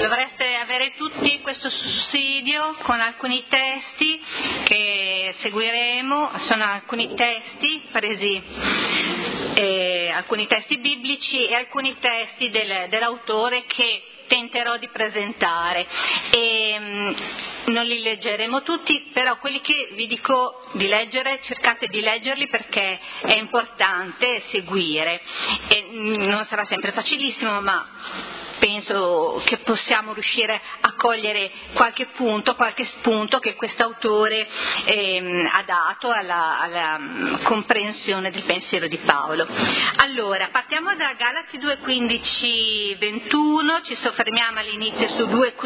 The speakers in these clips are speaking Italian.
Dovreste avere tutti questo sussidio con alcuni testi che seguiremo, sono alcuni testi presi, alcuni testi biblici e alcuni testi dell'autore che tenterò di presentare. Non li leggeremo tutti, però quelli che vi dico di leggere, cercate di leggerli perché è importante seguire. Non sarà sempre facilissimo, ma penso che possiamo riuscire a cogliere qualche punto, qualche spunto che quest'autore ha dato alla comprensione del pensiero di Paolo. Allora, partiamo da Galati 2:15-21, ci soffermiamo all'inizio su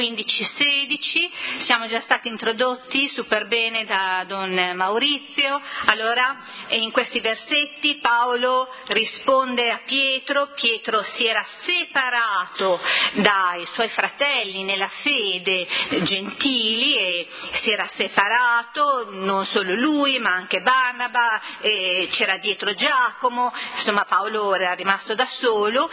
2:15-16, siamo già stati introdotti super bene da Don Maurizio. Allora, in questi versetti Paolo risponde a Pietro si era separato dai suoi fratelli nella fede gentili e si era separato, non solo lui ma anche Barnaba, c'era dietro Giacomo, insomma Paolo era rimasto da solo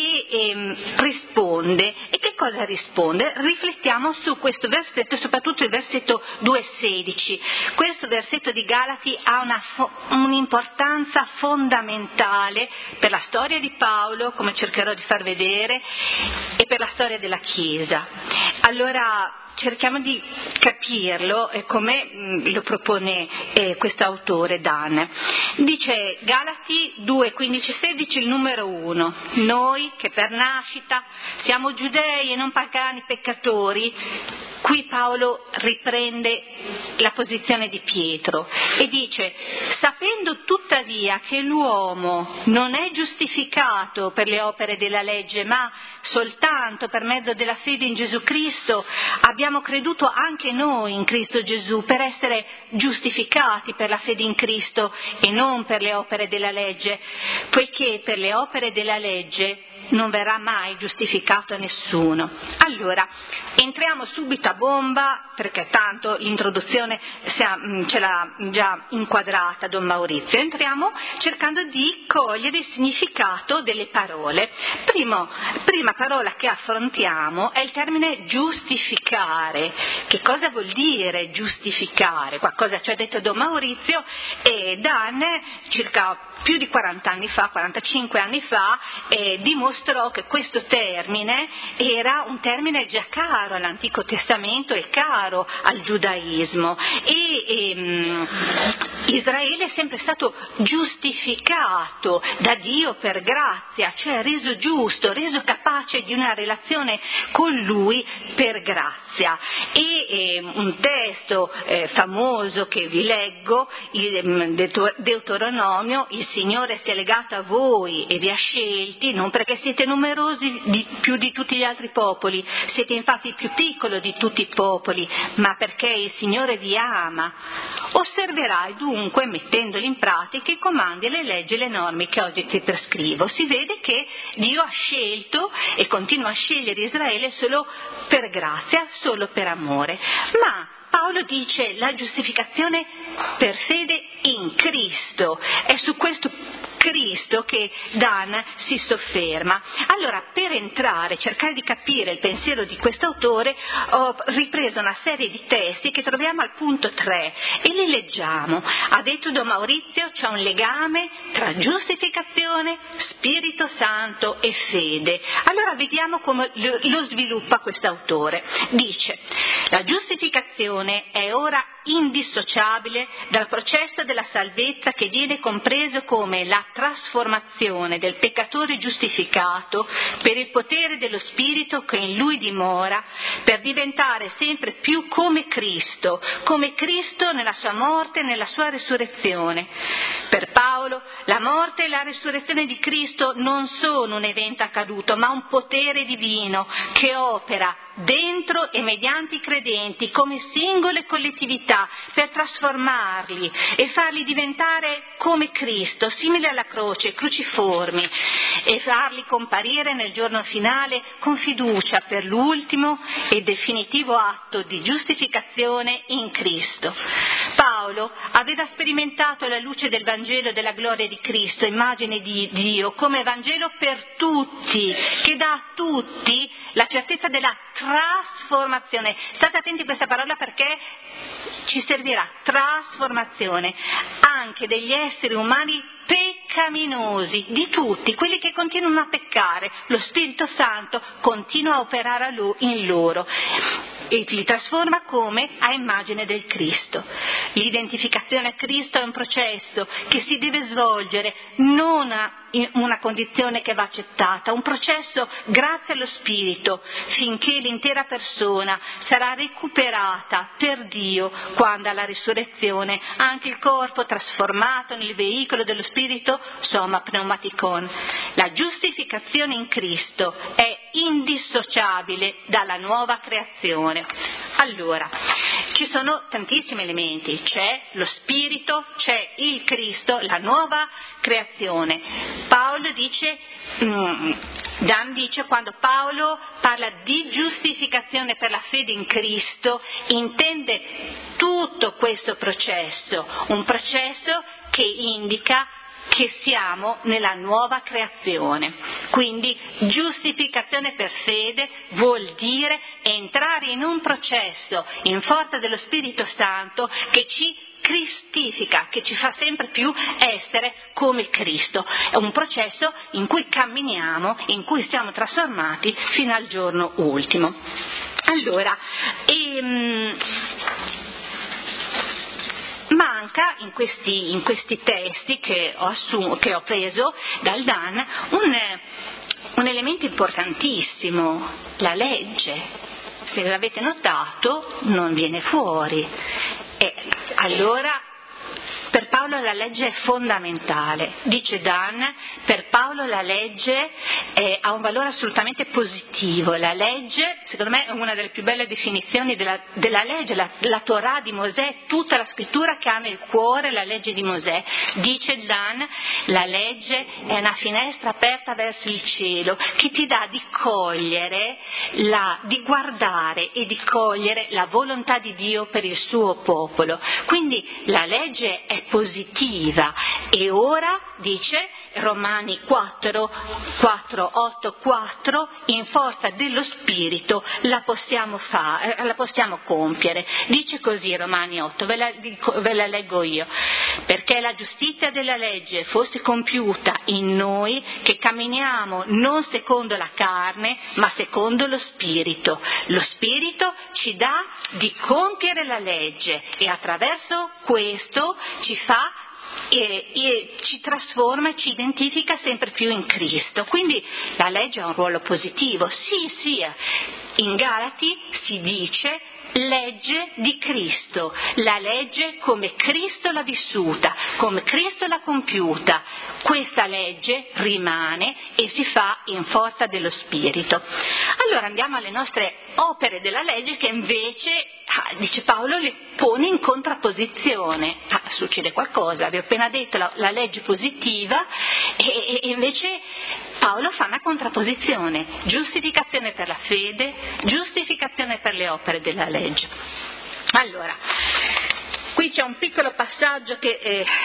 e risponde. E che cosa risponde? Riflettiamo su questo versetto, soprattutto il versetto 2:16. Questo versetto di Galati ha un'importanza fondamentale per la storia di Paolo, come cercherò di far vedere, e per la storia della Chiesa. Allora cerchiamo di capirlo come lo propone questo autore Dan. Dice Galati 2:15-16 il numero 1: noi che per nascita siamo giudei e non pagani peccatori. Qui Paolo riprende la posizione di Pietro e dice: sapendo tuttavia che l'uomo non è giustificato per le opere della legge ma soltanto per mezzo della fede in Gesù Cristo, abbiamo creduto anche noi in Cristo Gesù per essere giustificati per la fede in Cristo e non per le opere della legge, poiché per le opere della legge non verrà mai giustificato nessuno. Allora, entriamo subito a bomba, perché tanto l'introduzione ce l'ha già inquadrata Don Maurizio. Entriamo cercando di cogliere il significato delle parole. Prima parola che affrontiamo è il termine giustificare. Che cosa vuol dire giustificare? Qualcosa ci ha detto Don Maurizio e Dan, circa più di 40 anni fa, 45 anni fa, dimostrò che questo termine era un termine già caro all'Antico Testamento e caro al giudaismo, e Israele è sempre stato giustificato da Dio per grazia, cioè reso giusto, reso capace di una relazione con Lui per grazia. E un testo famoso che vi leggo, il Deuteronomio: il Signore sia legato a voi e vi ha scelti non perché siete numerosi più di tutti gli altri popoli, siete infatti il più piccolo di tutti i popoli, ma perché il Signore vi ama. Osserverai dunque, mettendoli in pratica, i comandi e le leggi e le norme che oggi ti prescrivo. Si vede che Dio ha scelto e continua a scegliere Israele solo per grazia, solo per amore. Ma Paolo dice la giustificazione per fede in Cristo, è su questo Cristo che Dan si sofferma. Allora, per cercare di capire il pensiero di quest'autore, ho ripreso una serie di testi che troviamo al punto 3 e li leggiamo. Ha detto Don Maurizio: c'è un legame tra giustificazione, Spirito Santo e fede. Allora vediamo come lo sviluppa quest'autore. Dice: la giustificazione è ora indissociabile dal processo della salvezza, che viene compreso come la trasformazione del peccatore giustificato per il potere dello Spirito che in lui dimora, per diventare sempre più come Cristo nella sua morte e nella sua risurrezione. Per Paolo la morte e la risurrezione di Cristo non sono un evento accaduto, ma un potere divino che opera dentro e mediante i credenti come singole collettività per trasformarli e farli diventare come Cristo, simili alla croce, cruciformi, e farli comparire nel giorno finale con fiducia per l'ultimo e definitivo atto di giustificazione in Cristo. Paolo aveva sperimentato la luce del Vangelo della gloria di Cristo, immagine di Dio, come Vangelo per tutti, che dà a tutti la certezza della trasformazione. State attenti a questa parola perché ci servirà, trasformazione, anche degli esseri umani peccaminosi, di tutti, quelli che continuano a peccare. Lo Spirito Santo continua a operare in loro e li trasforma come a immagine del Cristo. L'identificazione a Cristo è un processo che si deve svolgere, non una condizione che va accettata, un processo grazie allo Spirito, finché l'intera persona sarà recuperata per Dio quando alla risurrezione anche il corpo trasformato nel veicolo dello Spirito soma pneumaticon. La giustificazione in Cristo è indissociabile dalla nuova creazione. Allora, ci sono tantissimi elementi, c'è lo Spirito, c'è il Cristo, la nuova creazione. Paolo dice, Dan dice, quando Paolo parla di giustificazione per la fede in Cristo, intende tutto questo processo, un processo che indica che siamo nella nuova creazione. Quindi giustificazione per fede vuol dire entrare in un processo in forza dello Spirito Santo che ci cristifica, che ci fa sempre più essere come Cristo. È un processo in cui camminiamo, in cui siamo trasformati fino al giorno ultimo. Allora, manca in questi testi che ho preso dal Dan un elemento importantissimo, la legge. Se l'avete notato non viene fuori. E allora per Paolo la legge è fondamentale. Dice Dan, per Paolo la legge ha un valore assolutamente positivo. La legge, secondo me, è una delle più belle definizioni della legge. La Torah di Mosè, tutta la scrittura che ha nel cuore la legge di Mosè. Dice Dan, la legge è una finestra aperta verso il cielo che ti dà di cogliere, di guardare e di cogliere la volontà di Dio per il suo popolo. Quindi la legge è positiva e ora, dice Romani 4, 8, 4, in forza dello Spirito la possiamo compiere. Dice così Romani 8, ve la leggo io. Perché la giustizia della legge fosse compiuta in noi che camminiamo non secondo la carne ma secondo lo Spirito. Lo Spirito ci dà di compiere la legge e attraverso questo ci fa e ci trasforma e ci identifica sempre più in Cristo. Quindi la legge ha un ruolo positivo. Sì, in Galati si dice legge di Cristo, la legge come Cristo l'ha vissuta, come Cristo l'ha compiuta. Questa legge rimane e si fa in forza dello Spirito. Allora andiamo alle nostre opere della legge che invece, dice Paolo, le pone in contrapposizione. Succede qualcosa, vi ho appena detto la legge positiva e invece Paolo fa una contrapposizione, giustificazione per la fede, giustificazione per le opere della legge. Allora, qui c'è un piccolo passaggio che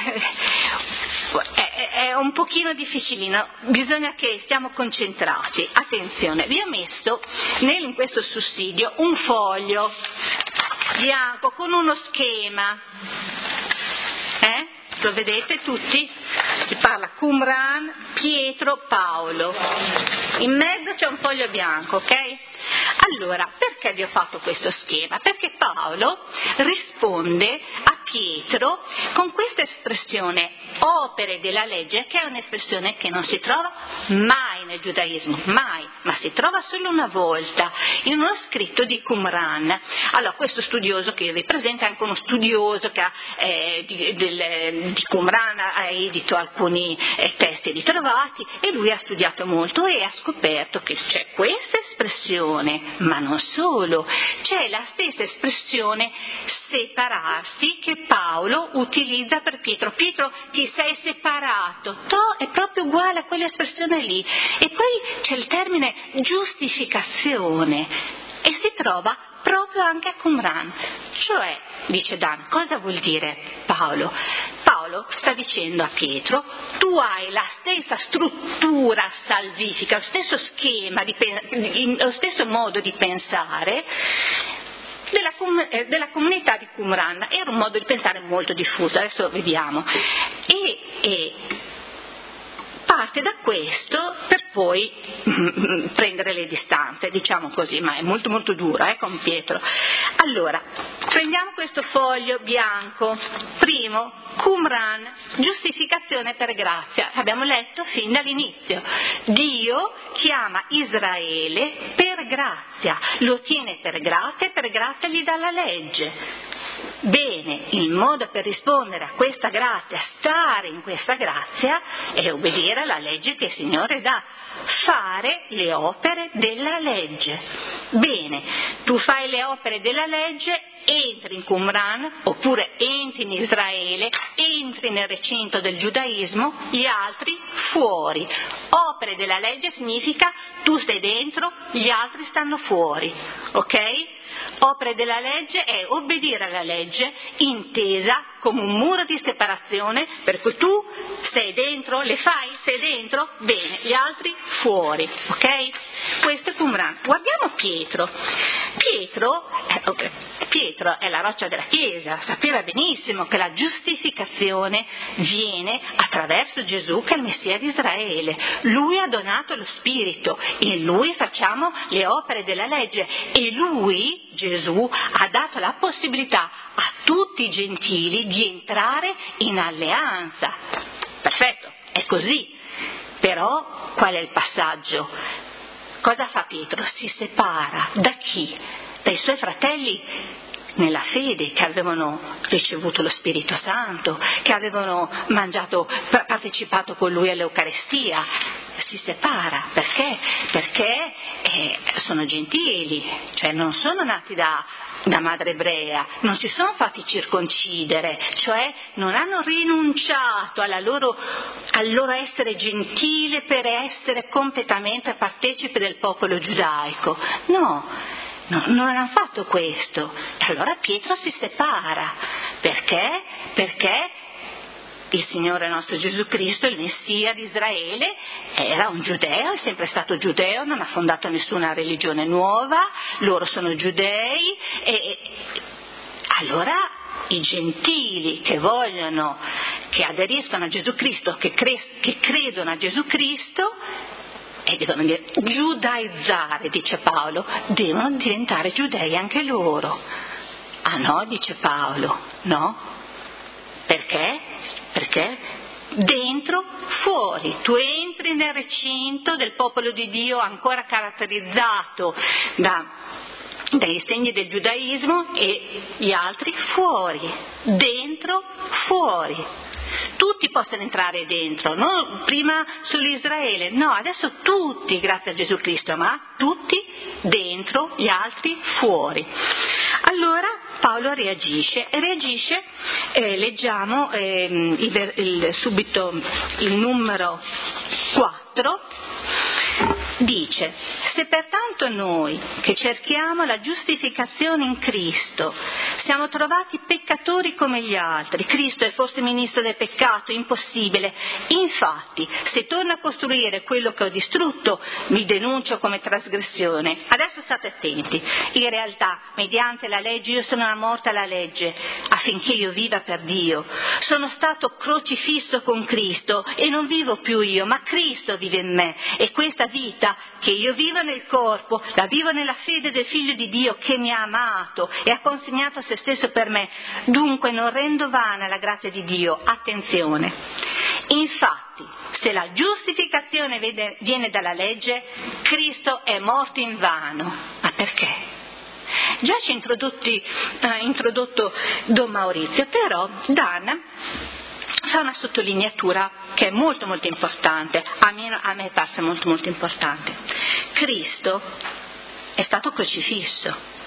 è un pochino difficilino, bisogna che stiamo concentrati. Attenzione, vi ho messo in questo sussidio un foglio bianco con uno schema, lo vedete tutti? Si parla Qumran, Pietro, Paolo, in mezzo c'è un foglio bianco, ok? Allora, perché vi ho fatto questo schema? Perché Paolo risponde a Pietro con questa espressione opere della legge, che è un'espressione che non si trova mai nel giudaismo, mai, ma si trova solo una volta in uno scritto di Qumran. Allora, questo studioso che io vi presento è anche uno studioso che di Qumran ha edito alcuni testi ritrovati e lui ha studiato molto e ha scoperto che c'è questa espressione, ma non solo, c'è la stessa espressione separarsi che Paolo utilizza per Pietro. Pietro, ti sei separato, è proprio uguale a quell'espressione lì. E poi c'è il termine giustificazione e si trova proprio proprio anche a Qumran. Cioè, dice Dan, cosa vuol dire Paolo? Paolo sta dicendo a Pietro: tu hai la stessa struttura salvifica, lo stesso schema, lo stesso modo di pensare della comunità di Qumran. Era un modo di pensare molto diffuso, adesso vediamo. E parte da questo per poi prendere le distanze, diciamo così, ma è molto molto dura con Pietro. Allora, prendiamo questo foglio bianco. Primo, Qumran, giustificazione per grazia. Abbiamo letto fin dall'inizio. Dio chiama Israele per grazia, lo tiene per grazia gli dà la legge. Bene, il modo per rispondere a questa grazia, stare in questa grazia, è obbedire alla legge che il Signore dà, fare le opere della legge. Bene, tu fai le opere della legge, entri in Qumran, oppure entri in Israele, entri nel recinto del giudaismo, gli altri fuori. Opere della legge significa tu sei dentro, gli altri stanno fuori, ok? Opere della legge è obbedire alla legge intesa come un muro di separazione, per cui tu sei dentro, le fai, sei dentro, bene, gli altri fuori, ok? Questo è Qumran. Guardiamo Pietro. Pietro è la roccia della Chiesa, sapeva benissimo che la giustificazione viene attraverso Gesù, che è il Messia di Israele. Lui ha donato lo Spirito, in Lui facciamo le opere della legge e Lui, Gesù, ha dato la possibilità a tutti i gentili di entrare in alleanza. Perfetto, è così. Però qual è il passaggio? Cosa fa Pietro? Si separa da chi? Dai suoi fratelli nella fede, che avevano ricevuto lo Spirito Santo, che avevano partecipato con lui all'Eucaristia. Si separa perché? Perché sono gentili, cioè non sono nati da madre ebrea, non si sono fatti circoncidere, cioè non hanno rinunciato al loro essere gentile per essere completamente partecipe del popolo giudaico. No, non hanno fatto questo. E allora Pietro si separa. Perché? Perché il Signore nostro Gesù Cristo, il Messia di Israele, era un giudeo, è sempre stato giudeo, non ha fondato nessuna religione nuova, loro sono giudei e allora i gentili che aderiscono a Gesù Cristo, che credono a Gesù Cristo, e devono giudaizzare, dice Paolo, devono diventare giudei anche loro. Ah no, dice Paolo, no? Perché? Perché dentro, fuori, tu entri nel recinto del popolo di Dio ancora caratterizzato dai segni del giudaismo e gli altri fuori, dentro, fuori. Tutti possono entrare dentro, non prima solo Israele, no, adesso tutti grazie a Gesù Cristo, ma tutti dentro, gli altri fuori. Allora Paolo reagisce, leggiamo subito il numero 4, dice: se pertanto noi che cerchiamo la giustificazione in Cristo siamo trovati peccatori come gli altri, Cristo è forse ministro del peccato? Impossibile. Infatti, se torno a costruire quello che ho distrutto, mi denuncio come trasgressione. Adesso state attenti, in realtà, mediante la legge, io sono morta alla legge, affinché io viva per Dio. Sono stato crocifisso con Cristo e non vivo più io, ma Cristo vive in me, e questa vita che io vivo nel corpo, la vivo nella fede del Figlio di Dio che mi ha amato e ha consegnato se stesso per me. Dunque non rendo vana la grazia di Dio. Attenzione. Infatti, se la giustificazione viene dalla legge, Cristo è morto in vano. Ma perché? Già ci ha introdotto Don Maurizio, però Dan fa una sottolineatura che è molto molto importante, a me passa molto molto importante. Cristo è stato crocifisso,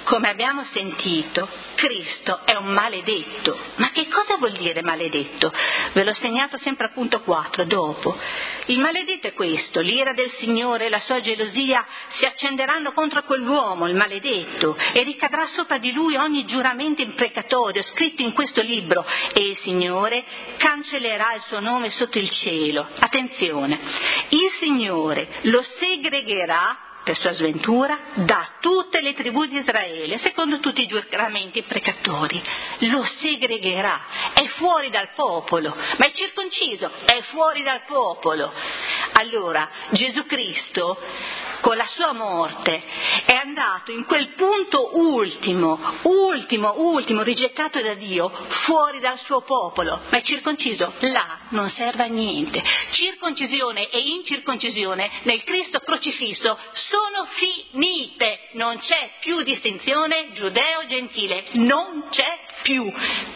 come abbiamo sentito, Cristo è un maledetto. Ma che cosa vuol dire maledetto? Ve l'ho segnato sempre al punto 4, dopo. Il maledetto è questo: l'ira del Signore e la sua gelosia si accenderanno contro quell'uomo, il maledetto, e ricadrà sopra di lui ogni giuramento imprecatorio scritto in questo libro, e il Signore cancellerà il suo nome sotto il cielo. Attenzione, il Signore lo segregherà per sua sventura da tutte le tribù di Israele, secondo tutti i giuramenti imprecatori. Lo segregherà, è fuori dal popolo, ma il circonciso è fuori dal popolo. Allora Gesù Cristo, con la sua morte, è andato in quel punto ultimo, rigettato da Dio, fuori dal suo popolo. Ma il circonciso là non serve a niente. Circoncisione e incirconcisione nel Cristo crocifisso sono finite. Non c'è più distinzione giudeo-gentile. Non c'è più.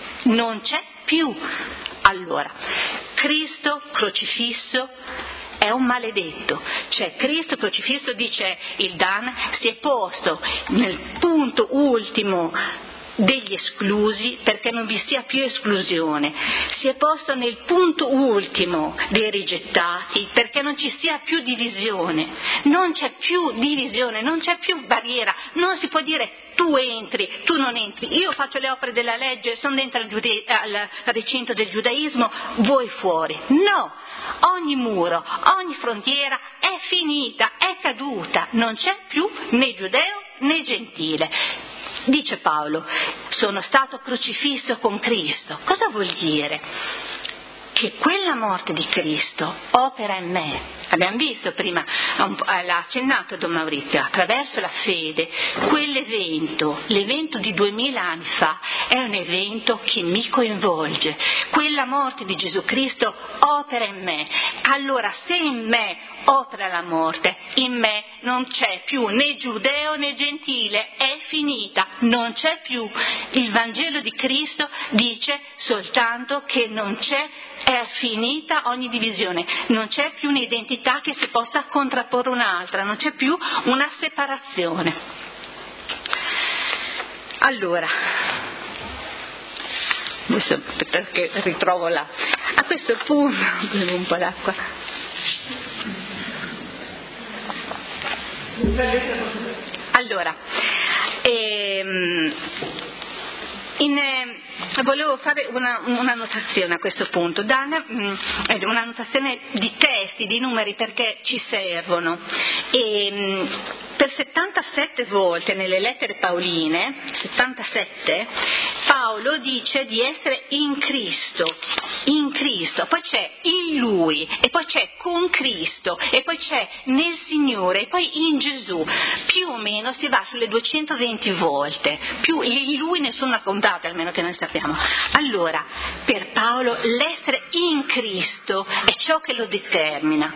Allora, Cristo crocifisso è un maledetto, cioè Cristo crocifisso, dice il Dan, si è posto nel punto ultimo degli esclusi perché non vi sia più esclusione, si è posto nel punto ultimo dei rigettati perché non ci sia più divisione, non c'è più divisione, non c'è più barriera, non si può dire tu entri, tu non entri, io faccio le opere della legge, sono dentro al recinto del giudaismo, voi fuori. No! Ogni muro, ogni frontiera è finita, è caduta, non c'è più né giudeo né gentile. Dice Paolo, sono stato crocifisso con Cristo. Cosa vuol dire? Che quella morte di Cristo opera in me. Abbiamo visto prima, l'ha accennato Don Maurizio, attraverso la fede, quell'evento, l'evento di 2000 anni fa, è un evento che mi coinvolge. Quella morte di Gesù Cristo opera in me. Allora, se in me opera la morte, in me non c'è più né giudeo né gentile, è finita, non c'è più. Il Vangelo di Cristo dice soltanto che non c'è, è finita ogni divisione, non c'è più un'identità che si possa contrapporre un'altra, non c'è più una separazione. Allora, adesso perché ritrovo là, a questo punto, bevo un po' d'acqua. Allora, volevo fare una notazione a questo punto, una notazione di testi, di numeri, perché ci servono. Per 77 volte nelle lettere paoline, 77, Paolo dice di essere in Cristo, poi c'è in Lui, e poi c'è con Cristo, e poi c'è nel Signore, e poi in Gesù. Più o meno si va sulle 220 volte, più in Lui nessuno ha contato, almeno che noi sappiamo. Allora, per Paolo l'essere in Cristo è ciò che lo determina,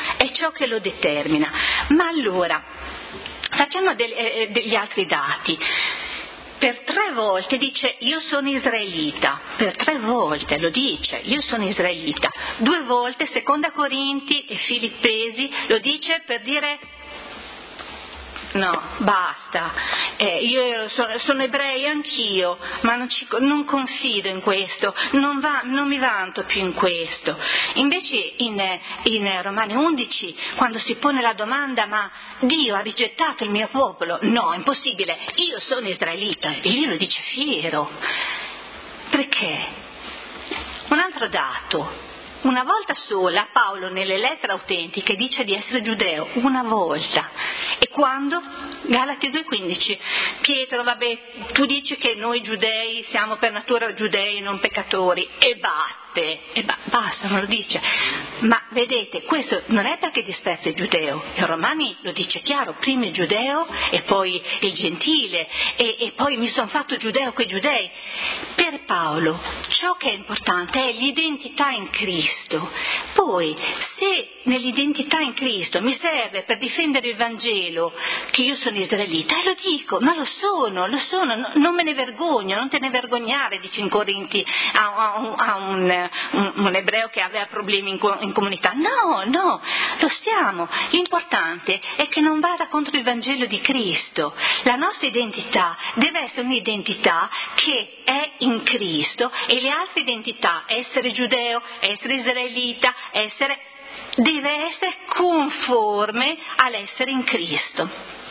Ma allora, facciamo degli altri dati. Per 3 volte dice io sono israelita, per 3 volte lo dice, io sono israelita. 2 volte, Seconda Corinti e Filippesi, lo dice per dire no, basta, io sono ebrei anch'io, ma non confido in questo, non mi vanto più in questo. Invece in Romani 11, quando si pone la domanda ma Dio ha rigettato il mio popolo, no, impossibile, io sono israelita, e lui lo dice fiero. Perché? Un altro dato. Una volta sola Paolo nelle lettere autentiche dice di essere giudeo, una volta. E quando? Galati 2,15. Pietro, vabbè, tu dici che noi giudei siamo per natura giudei e non peccatori, e basta, non lo dice. Ma vedete, questo non è perché disprezza il giudeo, il Romani lo dice chiaro, prima il giudeo e poi il gentile, e poi mi sono fatto giudeo coi giudei. Per Paolo ciò che è importante è l'identità in Cristo. Poi, se nell'identità in Cristo mi serve per difendere il Vangelo che io sono israelita, lo dico, ma lo sono, non me ne vergogno, non te ne vergognare, dice in Corinti a un ebreo che aveva problemi in comunità. No, lo siamo. L'importante è che non vada contro il Vangelo di Cristo. La nostra identità deve essere un'identità che è in Cristo, e le altre identità, essere giudeo, essere israelita, deve essere conforme all'essere in Cristo.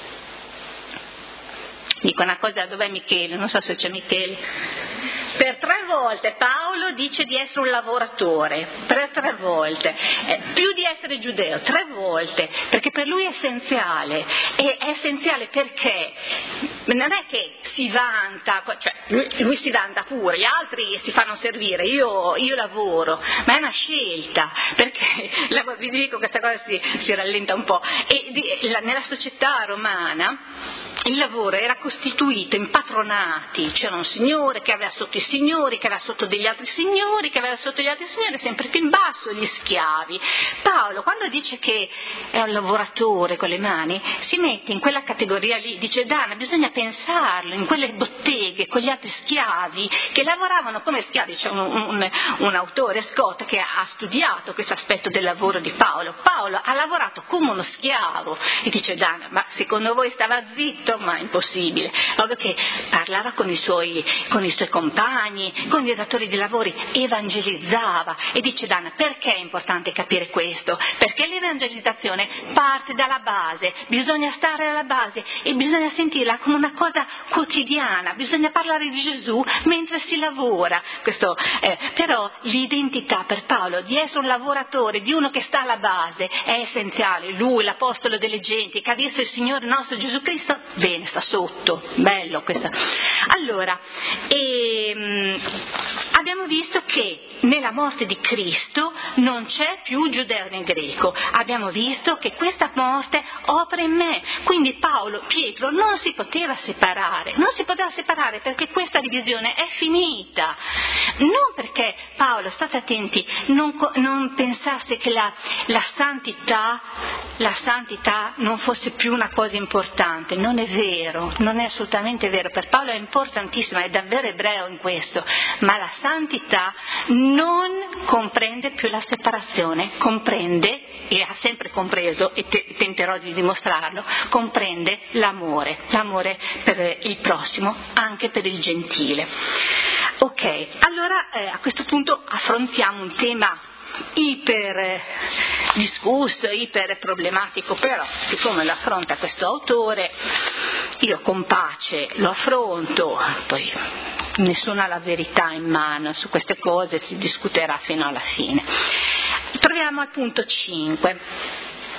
Dico una cosa, dov'è Michele? Non so se c'è Michele. Per 3 volte Paolo dice di essere un lavoratore, per 3 volte, più di essere giudeo, 3 volte, perché per lui è essenziale. È essenziale perché non è che si vanta, cioè lui si vanta pure, gli altri si fanno servire, io lavoro, ma è una scelta, perché vi dico questa cosa si rallenta un po'. E nella società romana il lavoro era costituito in patronati, c'era un signore che aveva sotto i signori, che aveva sotto degli altri signori, che aveva sotto gli altri signori, sempre più in basso gli schiavi. Paolo, quando dice che è un lavoratore con le mani, si mette in quella categoria lì, dice Dana, bisogna pensarlo, in quelle botteghe con gli altri schiavi che lavoravano come schiavi. C'è un autore, Scott, che ha studiato questo aspetto del lavoro di Paolo. Paolo ha lavorato come uno schiavo, e dice Dana, ma secondo voi stava zitto? Ma è impossibile, proprio che parlava con i suoi compagni, con i datori di lavori, evangelizzava. E dice Dana, perché è importante capire questo? Perché l'evangelizzazione parte dalla base, bisogna stare alla base e bisogna sentirla come una cosa quotidiana, bisogna parlare di Gesù mentre si lavora. Però l'identità per Paolo di essere un lavoratore, di uno che sta alla base, è essenziale. Lui, l'apostolo delle genti, che ha visto il Signore nostro Gesù Cristo, bene, sta sotto, bello questo. Allora, abbiamo visto che nella morte di Cristo non c'è più giudeo né greco, abbiamo visto che questa morte opera in me, quindi Pietro non si poteva separare perché questa divisione è finita, non perché Paolo, state attenti, non pensasse che la santità non fosse più una cosa importante. Non è vero, non è assolutamente vero. Per Paolo è importantissima, è davvero ebreo in questo, ma la santità non comprende più la separazione, comprende, e ha sempre compreso, e tenterò di dimostrarlo, comprende l'amore per il prossimo, anche per il gentile. Ok, allora a questo punto affrontiamo un tema iper discusso, iper problematico, però siccome lo affronta questo autore, io con pace lo affronto, poi nessuno ha la verità in mano su queste cose, si discuterà fino alla fine. Troviamo al punto 5.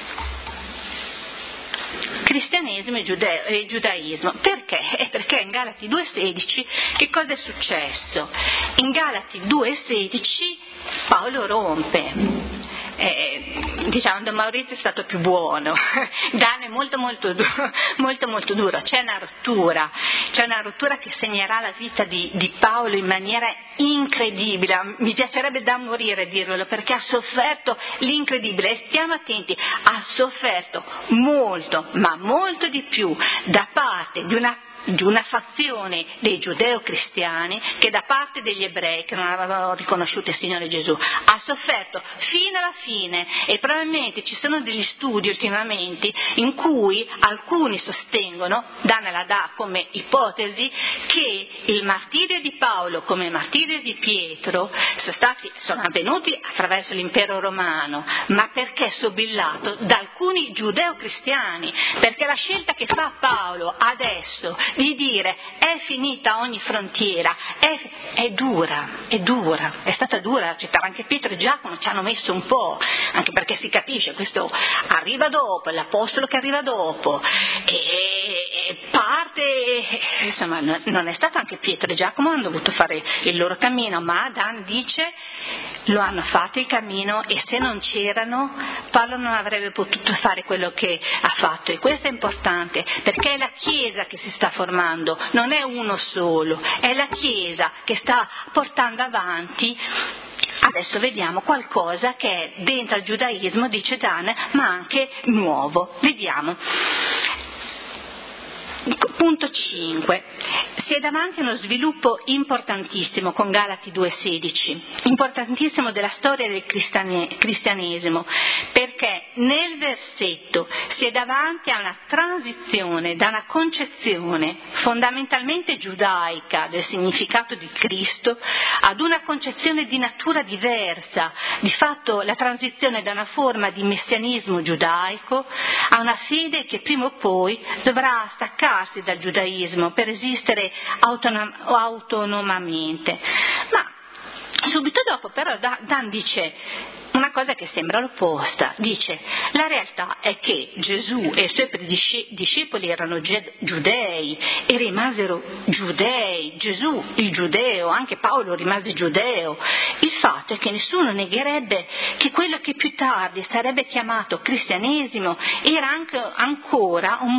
Cristianesimo e giudaismo. Perché? Perché in Galati 2,16 che cosa è successo? In Galati 2,16 Paolo rompe. Diciamo Don Maurizio è stato più buono, Dan è molto duro, c'è una rottura che segnerà la vita di Paolo in maniera incredibile. Mi piacerebbe da morire dirvelo, perché ha sofferto l'incredibile, e stiamo attenti, ha sofferto molto, ma molto di più da parte di una fazione dei giudeo-cristiani che da parte degli ebrei che non avevano riconosciuto il Signore Gesù. Ha sofferto fino alla fine, e probabilmente ci sono degli studi ultimamente in cui alcuni sostengono, Dana la dà come ipotesi, che il martirio di Paolo come il martirio di Pietro sono avvenuti attraverso l'impero romano, ma perché sobillato da alcuni giudeo-cristiani, perché la scelta che fa Paolo adesso di dire è finita ogni frontiera è dura, è stata dura, cioè, anche Pietro e Giacomo ci hanno messo un po', anche perché si capisce, questo arriva dopo, è l'apostolo che arriva dopo, e parte, insomma non è stato, anche Pietro e Giacomo hanno dovuto fare il loro cammino, ma Dan dice lo hanno fatto il cammino, e se non c'erano Paolo non avrebbe potuto fare quello che ha fatto. E questo è importante, perché è la Chiesa che si sta formando, non è uno solo, è la Chiesa che sta portando avanti. Adesso vediamo qualcosa che è dentro al giudaismo, dice Dan, ma anche nuovo. Vediamo. Punto 5. Si è davanti a uno sviluppo importantissimo con Galati 2,16, importantissimo della storia del cristianesimo, perché nel versetto si è davanti a una transizione da una concezione fondamentalmente giudaica del significato di Cristo ad una concezione di natura diversa, di fatto la transizione da una forma di messianismo giudaico a una fede che prima o poi dovrà staccarsi dal giudaismo per esistere autonomamente. Ma subito dopo però Dan dice una cosa che sembra l'opposta, dice: la realtà è che Gesù e i suoi discepoli erano giudei e rimasero giudei, Gesù il giudeo, anche Paolo rimase giudeo. Il fatto è che nessuno negherebbe che quello che più tardi sarebbe chiamato cristianesimo era anche ancora un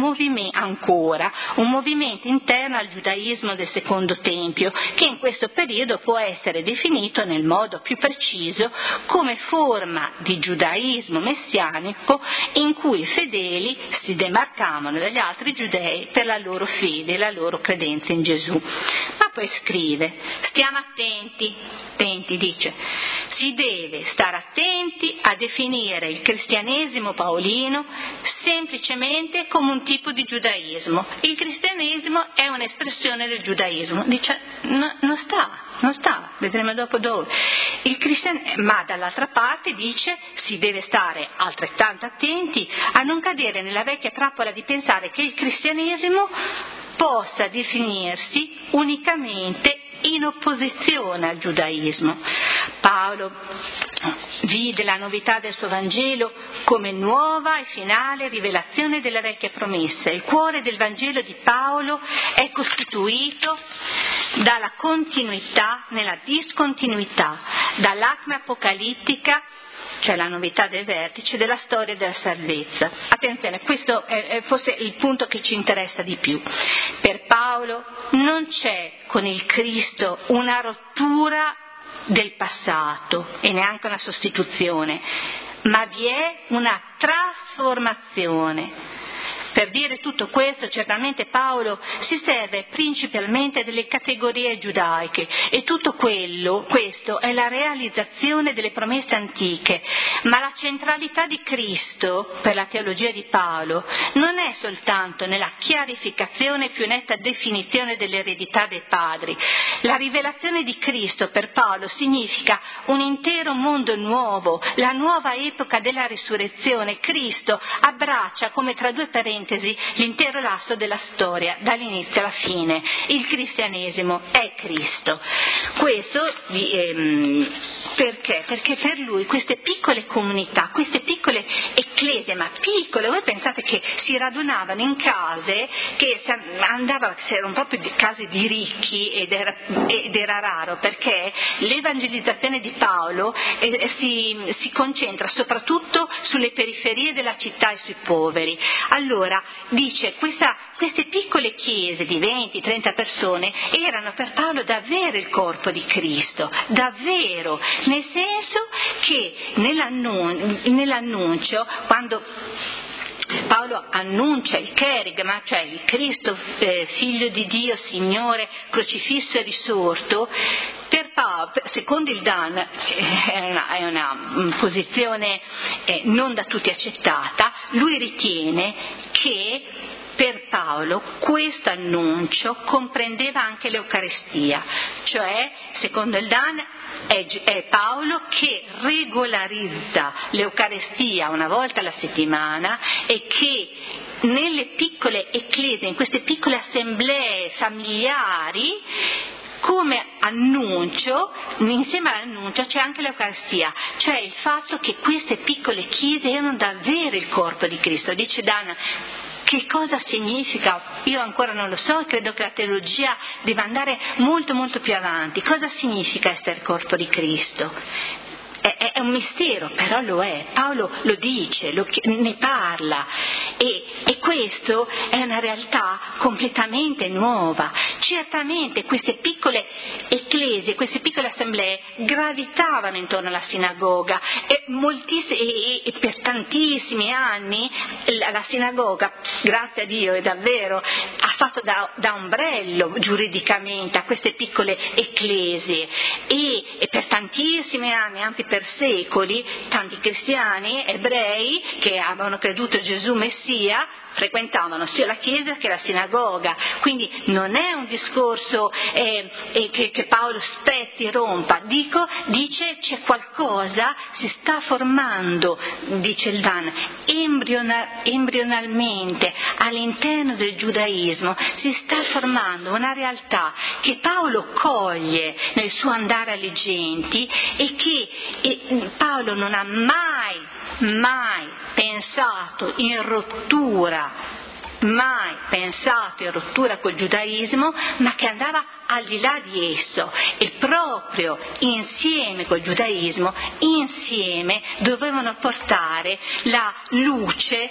movimento interno al giudaismo del secondo tempio, che in questo periodo può essere definito nel modo più preciso come forma di giudaismo messianico in cui i fedeli si demarcavano dagli altri giudei per la loro fede e la loro credenza in Gesù. Ma poi scrive: stiamo attenti, dice, si deve stare attenti a definire il cristianesimo paolino semplicemente come un tipo di giudaismo. Il cristianesimo è un'espressione del giudaismo. Dice, non sta, vedremo dopo dove. Ma dall'altra parte dice si deve stare altrettanto attenti a non cadere nella vecchia trappola di pensare che il cristianesimo possa definirsi unicamente in opposizione al giudaismo. Paolo vide la novità del suo Vangelo come nuova e finale rivelazione della vecchia promessa. Il cuore del Vangelo di Paolo è costituito dalla continuità nella discontinuità, dall'acme apocalittica, cioè la novità del vertice, della storia della salvezza. Attenzione, questo è forse il punto che ci interessa di più. Per Paolo non c'è con il Cristo una rottura del passato e neanche una sostituzione, ma vi è una trasformazione. Per dire tutto questo, certamente Paolo si serve principalmente delle categorie giudaiche e tutto questo è la realizzazione delle promesse antiche, ma la centralità di Cristo per la teologia di Paolo non è soltanto nella chiarificazione e più netta definizione dell'eredità dei padri. La rivelazione di Cristo per Paolo significa un intero mondo nuovo, la nuova epoca della risurrezione. Cristo abbraccia come tra due parentesi l'intero lasso della storia, dall'inizio alla fine. Il cristianesimo è Cristo. Questo perché? Perché per lui queste piccole comunità, queste piccole ecclesie, ma piccole, voi pensate che si radunavano in case che erano proprio case di ricchi ed era raro, perché l'evangelizzazione di Paolo si concentra soprattutto sulle periferie della città e sui poveri. Allora dice, queste piccole chiese di 20-30 persone erano per Paolo davvero il corpo di Cristo, davvero, nel senso che nell'annuncio, quando Paolo annuncia il cherigma, cioè il Cristo figlio di Dio, Signore, crocifisso e risorto, per Paolo, secondo il Dan, è una posizione non da tutti accettata, lui ritiene che per Paolo questo annuncio comprendeva anche l'Eucaristia, cioè secondo il Dan è Paolo che regolarizza l'Eucaristia una volta alla settimana e che nelle piccole ecclesie, in queste piccole assemblee familiari, come annuncio, insieme all'annuncio c'è anche l'Eucaristia, cioè il fatto che queste piccole chiese erano davvero il corpo di Cristo. Dice Dan, che cosa significa? Io ancora non lo so, credo che la teologia debba andare molto molto più avanti. Cosa significa essere il corpo di Cristo? è un mistero, però lo è. Paolo lo dice, ne parla, e questo è una realtà completamente nuova. Certamente queste piccole ecclesie, queste piccole assemblee gravitavano intorno alla sinagoga e per tantissimi anni la sinagoga, grazie a Dio, è davvero ha fatto da ombrello giuridicamente a queste piccole ecclesie, e per tantissimi anni, anzi per secoli, tanti cristiani ebrei che avevano creduto Gesù Messia frequentavano sia la chiesa che la sinagoga. Quindi non è un discorso che Paolo spetti e rompa, dice c'è qualcosa, si sta formando, dice il Dan, embrionalmente all'interno del giudaismo si sta formando una realtà che Paolo coglie nel suo andare alle genti, e che Paolo non ha mai pensato in rottura col giudaismo, ma che andava al di là di esso, e proprio insieme col giudaismo, insieme dovevano portare la luce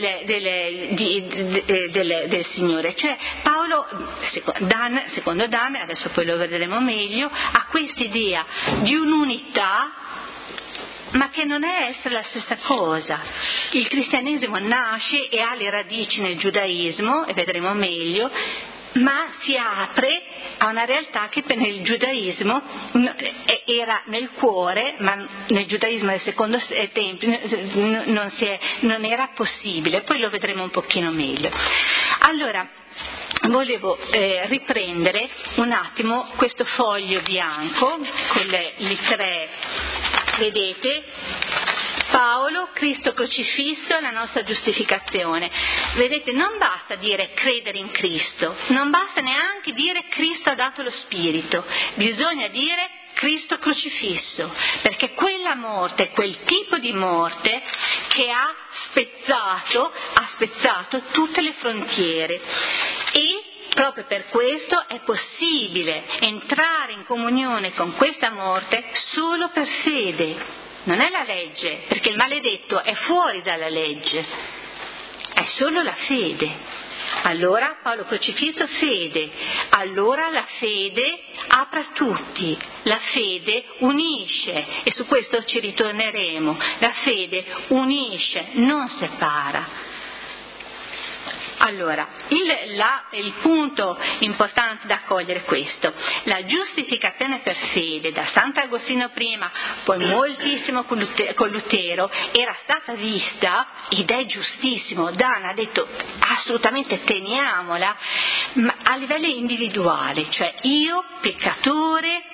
del Signore. Cioè Paolo, secondo Dan, adesso poi lo vedremo meglio, ha questa idea di un'unità, ma che non è essere la stessa cosa. Il cristianesimo nasce e ha le radici nel giudaismo, e vedremo meglio, ma si apre a una realtà che nel giudaismo era nel cuore, ma nel giudaismo del secondo tempio non era possibile. Poi lo vedremo un pochino meglio. Allora, volevo riprendere un attimo questo foglio bianco con le tre, vedete, Paolo, Cristo crocifisso, la nostra giustificazione. Vedete, non basta dire credere in Cristo, non basta neanche dire Cristo ha dato lo Spirito, bisogna dire Cristo crocifisso, perché quella morte, quel tipo di morte che ha spezzato tutte le frontiere, e proprio per questo è possibile entrare in comunione con questa morte solo per fede. Non è la legge, perché il maledetto è fuori dalla legge, è solo la fede. Allora Paolo crocifisso, fede, allora la fede apre a tutti, la fede unisce, e su questo ci ritorneremo, la fede unisce, non separa. Allora, il punto importante da cogliere è questo: la giustificazione per fede da Sant'Agostino prima, poi moltissimo con Lutero, era stata vista, ed è giustissimo, Dan ha detto assolutamente teniamola, ma a livello individuale, cioè io peccatore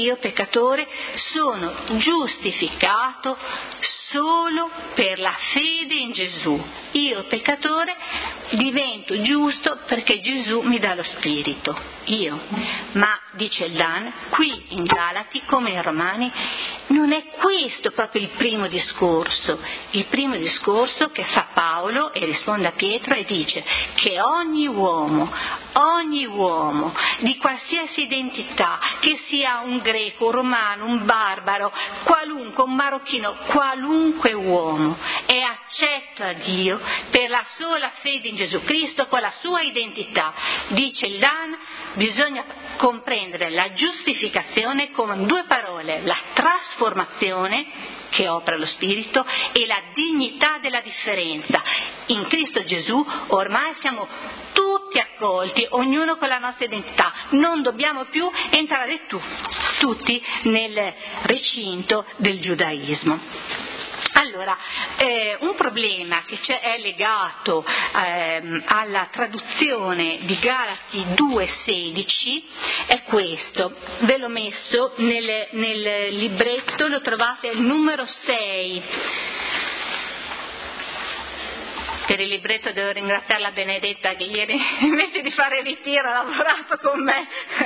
sono giustificato solo per la fede in Gesù. Io peccatore divento giusto perché Gesù mi dà lo Spirito. Ma dice il Dan, qui in Galati come in Romani non è questo proprio il primo discorso. Il primo discorso che fa Paolo, e risponde a Pietro e dice che ogni uomo di qualsiasi identità, che sia un greco, un romano, un barbaro, qualunque, un marocchino, qualunque uomo è accetto a Dio per la sola fede in Gesù Cristo con la sua identità. Dice il Dan, bisogna comprendere la giustificazione con due parole: la trasformazione che opera lo Spirito e la dignità della differenza. In Cristo Gesù ormai siamo tutti accolti, ognuno con la nostra identità, non dobbiamo più entrare tutti nel recinto del giudaismo. Allora, un problema che è legato alla traduzione di Galati 2,16 è questo. Ve l'ho messo nel libretto, lo trovate al numero 6. Per il libretto devo ringraziare la Benedetta che ieri invece di fare ritiro ha lavorato con me.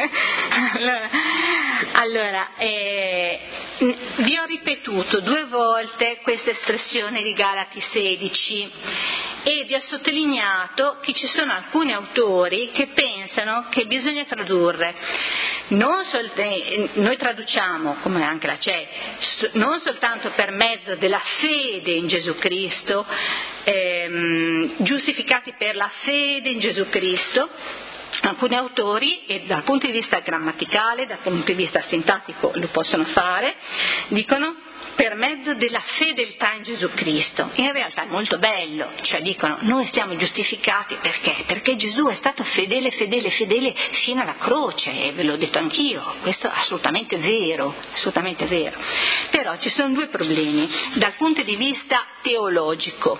Allora, vi ho ripetuto 2 volte questa espressione di Galati 16 e vi ho sottolineato che ci sono alcuni autori che pensano che bisogna tradurre noi traduciamo, come anche la CEI, non soltanto per mezzo della fede in Gesù Cristo, giustificati per la fede in Gesù Cristo. Alcuni autori, e dal punto di vista grammaticale, dal punto di vista sintattico lo possono fare, dicono per mezzo della fedeltà in Gesù Cristo. In realtà è molto bello, cioè dicono noi siamo giustificati perché Gesù è stato fedele fino alla croce, e ve l'ho detto anch'io, questo è assolutamente vero. Però ci sono due problemi dal punto di vista teologico.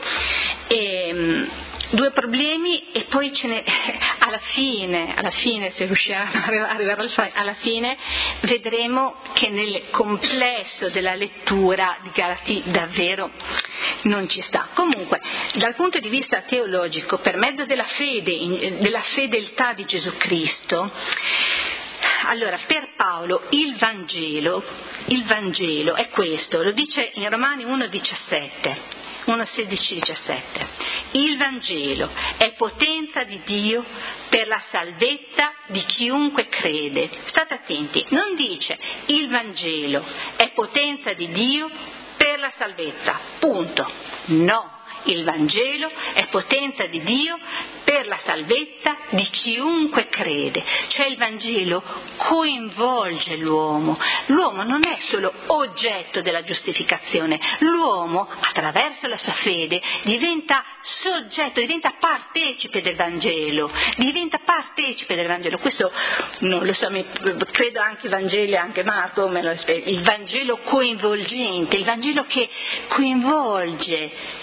Due problemi, e poi alla fine se riusciamo a arrivare alla fine, vedremo che nel complesso della lettura di Galati davvero non ci sta. Comunque, dal punto di vista teologico, per mezzo della fede, della fedeltà di Gesù Cristo, allora per Paolo il Vangelo è questo, lo dice in Romani 1,17. 1,16-17. Il Vangelo è potenza di Dio per la salvezza di chiunque crede. State attenti, non dice il Vangelo è potenza di Dio per la salvezza, punto. No, il Vangelo è potenza di Dio per la salvezza di chiunque crede. Cioè il Vangelo coinvolge l'uomo. L'uomo non è solo oggetto della giustificazione, l'uomo attraverso la sua fede diventa soggetto, diventa partecipe del Vangelo, Questo non lo so, credo anche i Vangeli, anche Marco me lo spiega, il Vangelo coinvolgente, il Vangelo che coinvolge.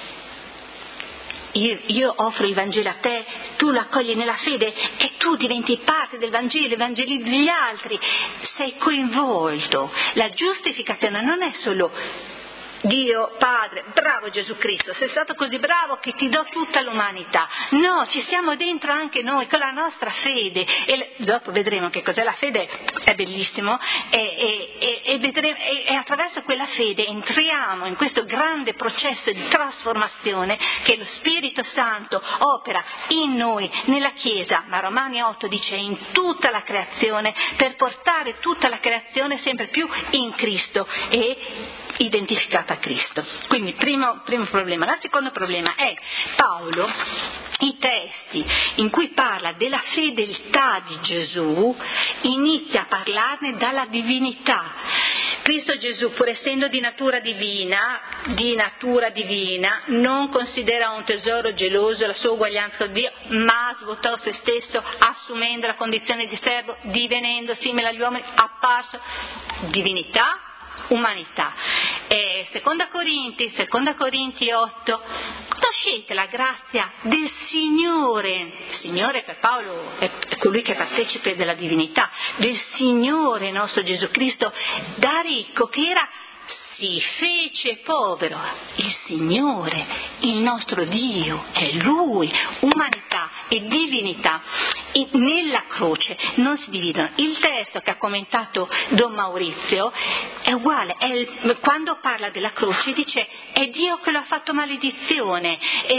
Io offro il Vangelo a te, tu lo accogli nella fede e tu diventi parte del Vangelo, evangelizzi gli altri, sei coinvolto. La giustificazione non è solo Dio Padre, bravo Gesù Cristo, sei stato così bravo che ti do tutta l'umanità. No, ci siamo dentro anche noi con la nostra fede, e dopo vedremo che cos'è la fede, è bellissimo, e vedremo, e attraverso quella fede entriamo in questo grande processo di trasformazione che lo Spirito Santo opera in noi, nella Chiesa, ma Romani 8 dice in tutta la creazione, per portare tutta la creazione sempre più in Cristo e identificata a Cristo. Quindi primo problema. Il secondo problema è Paolo, i testi in cui parla della fedeltà di Gesù, inizia a parlarne dalla divinità. Cristo Gesù, pur essendo di natura divina, non considera un tesoro geloso la sua uguaglianza con Dio, ma svuotò se stesso assumendo la condizione di servo, divenendo simile agli uomini, apparso divinità, umanità. Seconda Corinti 8, conoscete la grazia del Signore per Paolo è colui che partecipa della divinità, del Signore nostro Gesù Cristo, da ricco che era si fece povero. Il Signore, il nostro Dio, è Lui, umanità e divinità. E nella croce non si dividono. Il testo che ha commentato Don Maurizio è uguale, quando parla della croce dice è Dio che lo ha fatto maledizione,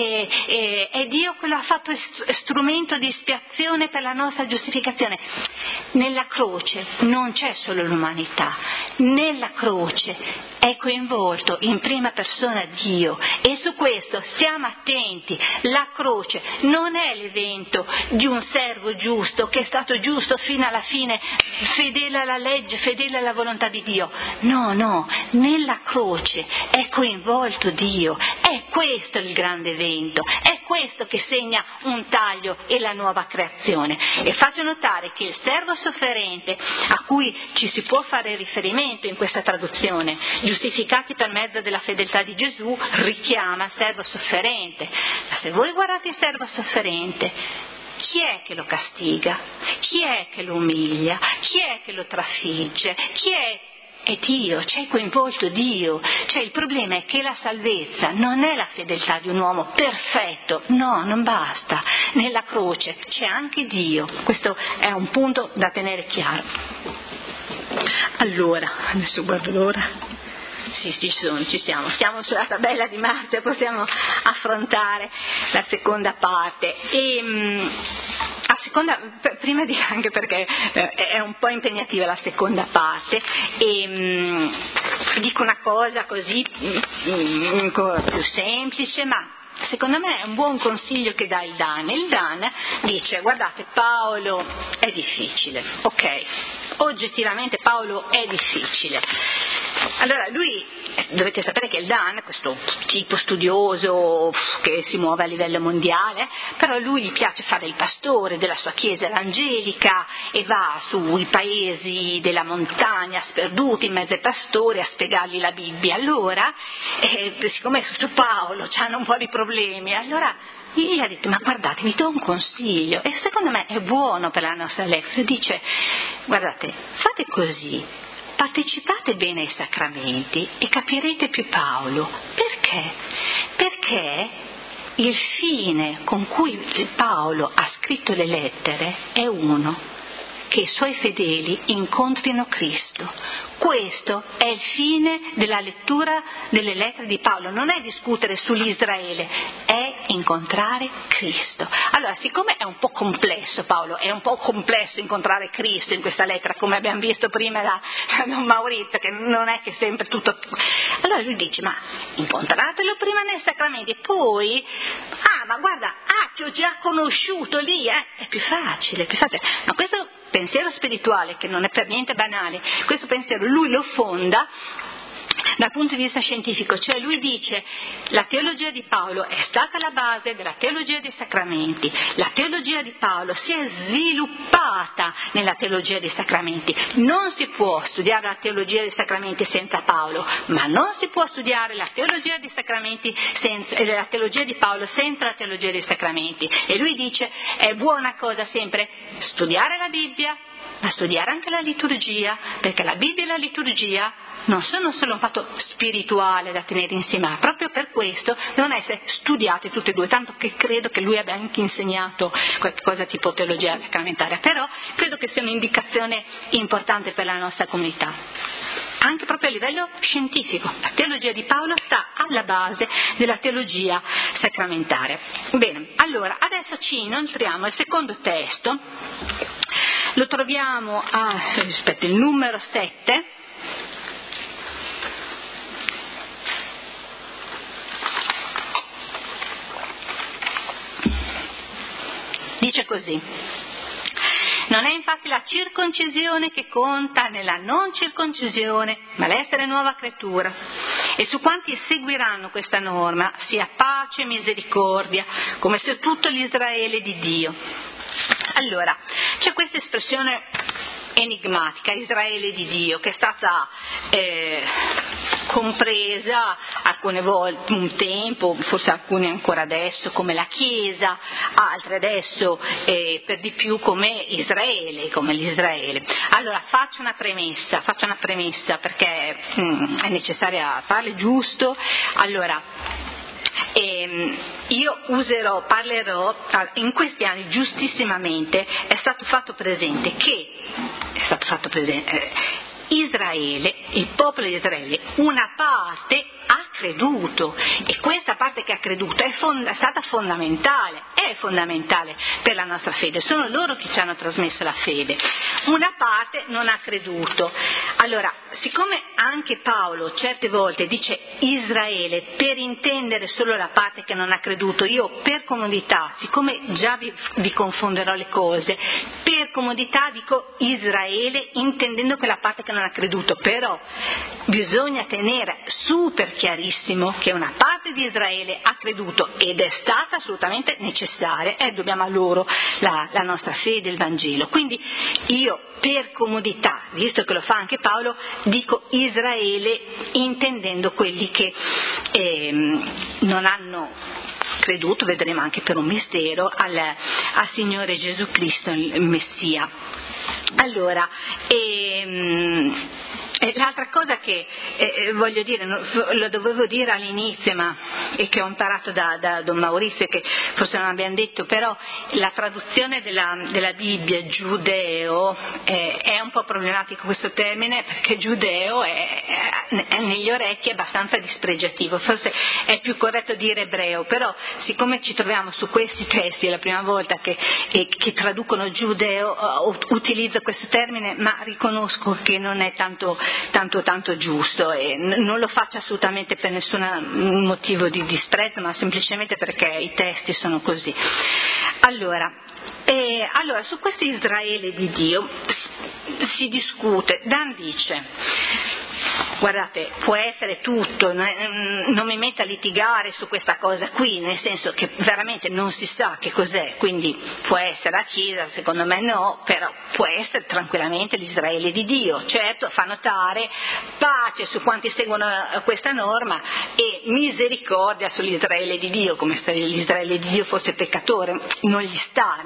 è Dio che lo ha fatto strumento di espiazione per la nostra giustificazione. Nella croce non c'è solo l'umanità, nella croce è coinvolto in prima persona Dio, e su questo stiamo attenti. La croce non è l'evento di un servo giusto che è stato giusto fino alla fine, fedele alla legge, fedele alla volontà di Dio. No, nella croce è coinvolto Dio. È questo il grande evento, è questo che segna un taglio e la nuova creazione. E faccio notare che il servo sofferente, a cui ci si può fare riferimento in questa traduzione, giustificati per mezzo della fedeltà di Gesù, richiama il servo sofferente. Ma se voi guardate il servo sofferente, chi è che lo castiga? Chi è che lo umilia? Chi è che lo trafigge? Chi è? È Dio, c'è coinvolto Dio. Cioè il problema è che la salvezza non è la fedeltà di un uomo perfetto, no, non basta. Nella croce c'è anche Dio. Questo è un punto da tenere chiaro. Allora, adesso guardo l'ora. Sì, ci siamo sulla tabella di marcia, possiamo affrontare la seconda parte. prima di anche perché è un po' impegnativa la seconda parte, e dico una cosa così più semplice, ma secondo me è un buon consiglio che dà il Dan. Il Dan dice: guardate, Paolo è difficile, ok, oggettivamente Paolo è difficile. Allora lui, dovete sapere che il Dan, questo tipo studioso che si muove a livello mondiale, però lui gli piace fare il pastore della sua chiesa evangelica e va sui paesi della montagna sperduti in mezzo ai pastori a spiegargli la Bibbia. Allora, siccome questo Paolo c'hanno un po' di problemi, allora gli ha detto: ma guardate, vi do un consiglio, e secondo me è buono per la nostra lettera. Dice: guardate, fate così, partecipate bene ai sacramenti e capirete più Paolo. Perché? Perché il fine con cui Paolo ha scritto le lettere è uno: che i suoi fedeli incontrino Cristo. Questo è il fine della lettura delle lettere di Paolo, non è discutere sull'Israele, è incontrare Cristo. Allora, siccome è un po' complesso Paolo, è un po' complesso incontrare Cristo in questa lettera, come abbiamo visto prima da Don Maurizio, che non è che sempre tutto... Allora lui dice: ma incontratelo prima nei sacramenti e poi, ma guarda, ti ho già conosciuto lì, è più facile. Ma questo pensiero spirituale, che non è per niente banale, questo pensiero lui lo fonda dal punto di vista scientifico, cioè lui dice: la teologia di Paolo è stata la base della teologia dei sacramenti, la teologia di Paolo si è sviluppata nella teologia dei sacramenti. Non si può studiare la teologia dei sacramenti senza Paolo, ma non si può studiare la teologia dei sacramenti la teologia di Paolo senza la teologia dei sacramenti. E lui dice: è buona cosa sempre studiare la Bibbia, ma studiare anche la liturgia, perché la Bibbia e la liturgia non sono solo un fatto spirituale da tenere insieme, ma proprio per questo devono essere studiati tutti e due, tanto che credo che lui abbia anche insegnato qualcosa tipo teologia sacramentale, però credo che sia un'indicazione importante per la nostra comunità, anche proprio a livello scientifico. La teologia di Paolo sta alla base della teologia sacramentale. Bene, allora adesso ci inoltriamo al secondo testo, lo troviamo il numero 7. Dice così: non è infatti la circoncisione che conta nella non circoncisione, ma l'essere nuova creatura. E su quanti seguiranno questa norma sia pace e misericordia, come su tutto l'Israele di Dio. Allora, c'è questa espressione enigmatica, Israele di Dio, che è stata compresa alcune volte un tempo, forse alcune ancora adesso, come la Chiesa, altre adesso per di più come Israele, come l'Israele. Allora faccio una premessa perché è necessaria farle giusto. Allora, io parlerò, in questi anni giustissimamente è stato fatto presente Israele, il popolo di Israele, una parte ha creduto, e questa parte che ha creduto è stata fondamentale per la nostra fede, sono loro che ci hanno trasmesso la fede. Una parte non ha creduto. Allora, siccome anche Paolo certe volte dice Israele per intendere solo la parte che non ha creduto, io per comodità, siccome già vi confonderò le cose, per comodità dico Israele intendendo quella parte che non ha creduto, però bisogna tenere super chiarissimo che una parte di Israele ha creduto ed è stata assolutamente necessaria, e dobbiamo a loro la nostra fede, il Vangelo. Quindi io per comodità, visto che lo fa anche Paolo, dico Israele intendendo quelli che non hanno creduto, vedremo anche per un mistero, al Signore Gesù Cristo, il Messia. Allora, L'altra cosa che voglio dire, lo dovevo dire all'inizio, e che ho imparato da Don Maurizio, che forse non abbiamo detto, però la traduzione della Bibbia giudeo è un po' problematico questo termine, perché giudeo negli orecchi è abbastanza dispregiativo, forse è più corretto dire ebreo, però siccome ci troviamo su questi testi, è la prima volta che traducono giudeo, utilizzo questo termine, ma riconosco che non è tanto giusto, e non lo faccio assolutamente per nessun motivo di disprezzo, ma semplicemente perché i testi sono così. Allora, su questo Israele di Dio si discute. Dan dice: guardate, può essere tutto, non mi metto a litigare su questa cosa qui, nel senso che veramente non si sa che cos'è, quindi può essere la Chiesa, secondo me no, però può essere tranquillamente l'Israele di Dio. Certo, fa notare pace su quanti seguono questa norma e misericordia sull'Israele di Dio, come se l'Israele di Dio fosse peccatore. Non gli sta.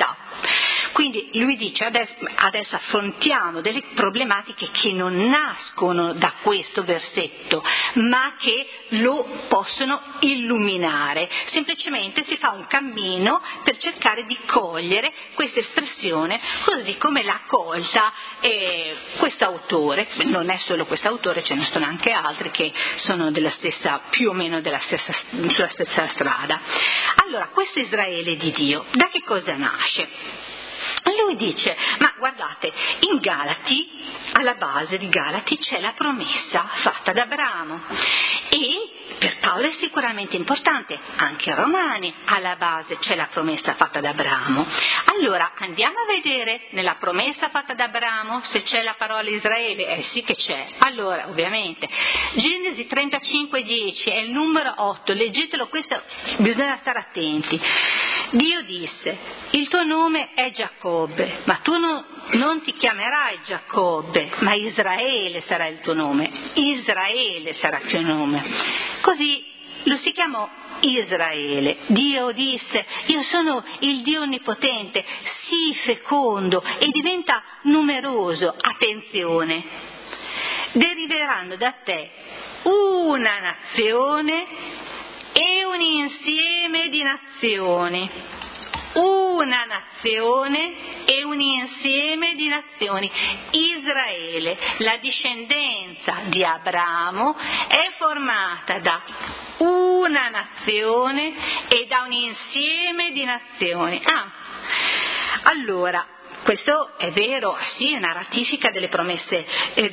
Quindi lui dice: adesso affrontiamo delle problematiche che non nascono da questo versetto, ma che lo possono illuminare. Semplicemente si fa un cammino per cercare di cogliere questa espressione, così come l'ha colta questo autore. Non è solo questo autore, ce ne sono anche altri che sono più o meno sulla stessa strada. Allora, questo Israele di Dio, da che cosa nasce? Lui dice: ma guardate, in Galati, alla base di Galati c'è la promessa fatta da Abramo, e per Paolo è sicuramente importante, anche a Romani alla base c'è la promessa fatta da Abramo. Allora andiamo a vedere nella promessa fatta da Abramo se c'è la parola Israele. Sì che c'è. Allora, ovviamente, Genesi 35:10 è il numero 8, leggetelo, questo bisogna stare attenti. Dio disse: il tuo nome è Giacobbe, ma tu non ti chiamerai Giacobbe, ma Israele sarà il tuo nome. Israele sarà il tuo nome. Così lo si chiamò Israele. Dio disse: io sono il Dio onnipotente, sii fecondo e diventa numeroso. Attenzione, deriveranno da te una nazione e un insieme di nazioni. Una nazione e un insieme di nazioni. Israele, la discendenza di Abramo, è formata da una nazione e da un insieme di nazioni. Allora, questo è vero, sì, è una ratifica delle promesse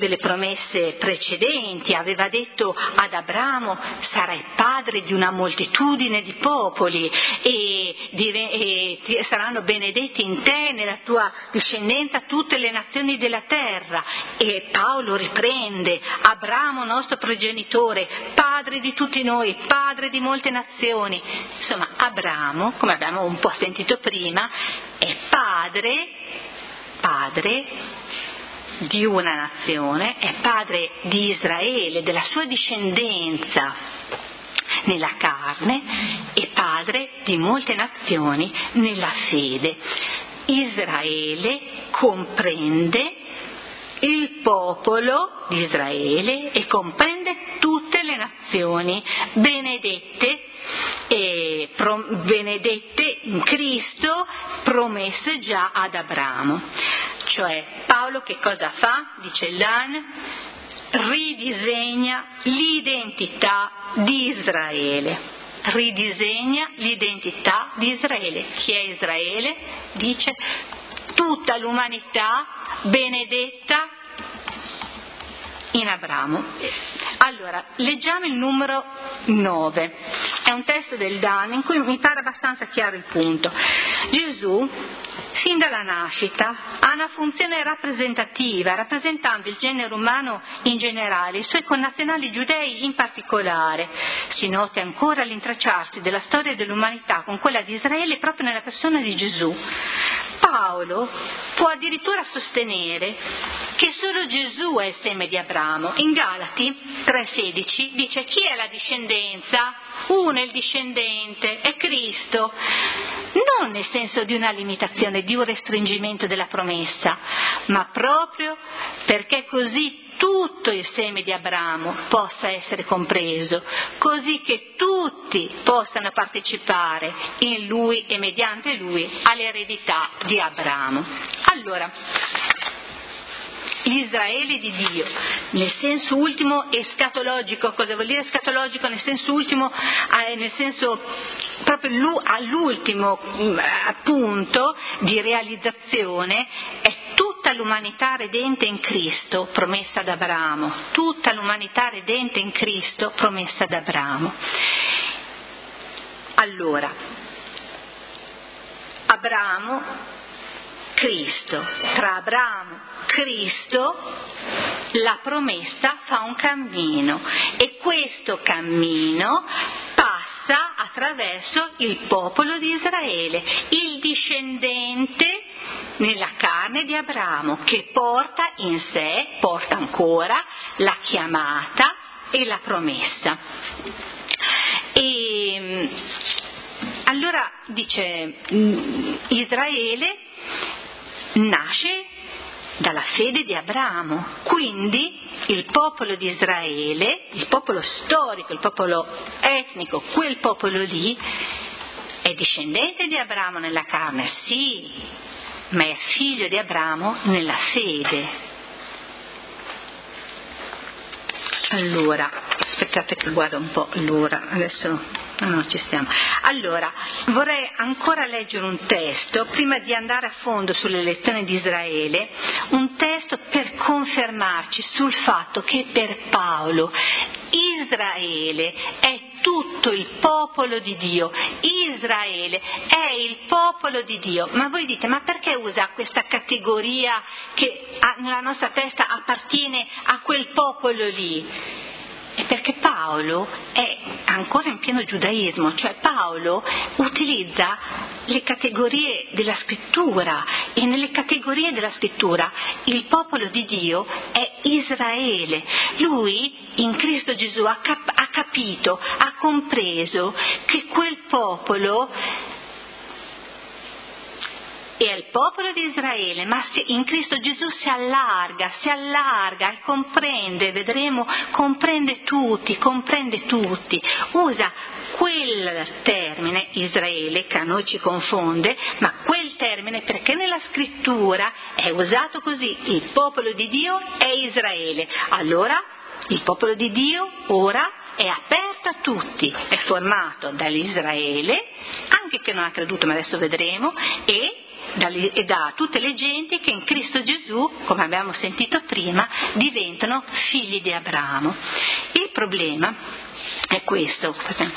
precedenti. Aveva detto ad Abramo: sarai padre di una moltitudine di popoli e saranno benedetti in te, nella tua discendenza, tutte le nazioni della terra. E Paolo riprende: Abramo, nostro progenitore, padre di tutti noi, padre di molte nazioni. Insomma, Abramo, come abbiamo un po' sentito prima, è padre di una nazione, è padre di Israele, della sua discendenza nella carne, e padre di molte nazioni nella fede. Israele comprende il popolo di Israele e comprende tutte le nazioni benedette in Cristo, promesse già ad Abramo. Cioè, Paolo che cosa fa? Dice Dan: ridisegna l'identità di Israele. Ridisegna l'identità di Israele. Chi è Israele? Dice tutta l'umanità benedetta in Abramo. Allora, leggiamo il numero 9. È un testo del Dan in cui mi pare abbastanza chiaro il punto. Gesù, fin dalla nascita, ha una funzione rappresentativa, rappresentando il genere umano in generale, i suoi connazionali giudei in particolare. Si nota ancora l'intrecciarsi della storia dell'umanità con quella di Israele proprio nella persona di Gesù. Paolo può addirittura sostenere che solo Gesù è il seme di Abramo. In Galati 3,16 dice: chi è la discendenza? Uno è il discendente, è Cristo. Non nel senso di una limitazione, di un restringimento della promessa, ma proprio perché così tutti tutto il seme di Abramo possa essere compreso, così che tutti possano partecipare in lui e mediante lui all'eredità di Abramo. Allora, l'Israele di Dio, nel senso ultimo escatologico. Cosa vuol dire escatologico? Nel senso ultimo, nel senso proprio all'ultimo punto di realizzazione, è tutta l'umanità redente in Cristo promessa ad Abramo, tutta l'umanità redente in Cristo promessa ad Abramo. Allora, Abramo, Cristo, tra Abramo, Cristo, la promessa fa un cammino e questo cammino passa attraverso il popolo di Israele, il discendente nella carne di Abramo, che porta in sé, porta ancora la chiamata e la promessa. E allora dice, Israele nasce dalla fede di Abramo, quindi il popolo di Israele, il popolo storico, il popolo etnico, quel popolo lì è discendente di Abramo nella carne, sì, ma è figlio di Abramo nella fede. Allora, aspettate che guardo un po' l'ora, adesso no, ci stiamo. Allora, vorrei ancora leggere un testo, prima di andare a fondo sull'elezione di Israele, un testo per confermarci sul fatto che per Paolo Israele è tutto il popolo di Dio, Israele è il popolo di Dio. Ma voi dite, ma perché usa questa categoria che nella nostra testa appartiene a quel popolo lì? È perché Paolo è ancora in pieno giudaismo, cioè Paolo utilizza le categorie della scrittura e nelle categorie della scrittura il popolo di Dio è Israele. Lui in Cristo Gesù ha capito, ha compreso che quel popolo è il popolo di Israele, ma in Cristo Gesù si allarga e comprende, vedremo, comprende tutti, usa quel termine Israele che a noi ci confonde, ma quel termine perché nella scrittura è usato così, il popolo di Dio è Israele. Allora il popolo di Dio ora è aperto a tutti, è formato dall'Israele, anche che non ha creduto, ma adesso vedremo, e da tutte le genti che in Cristo Gesù, come abbiamo sentito prima, diventano figli di Abramo. Il problema è questo.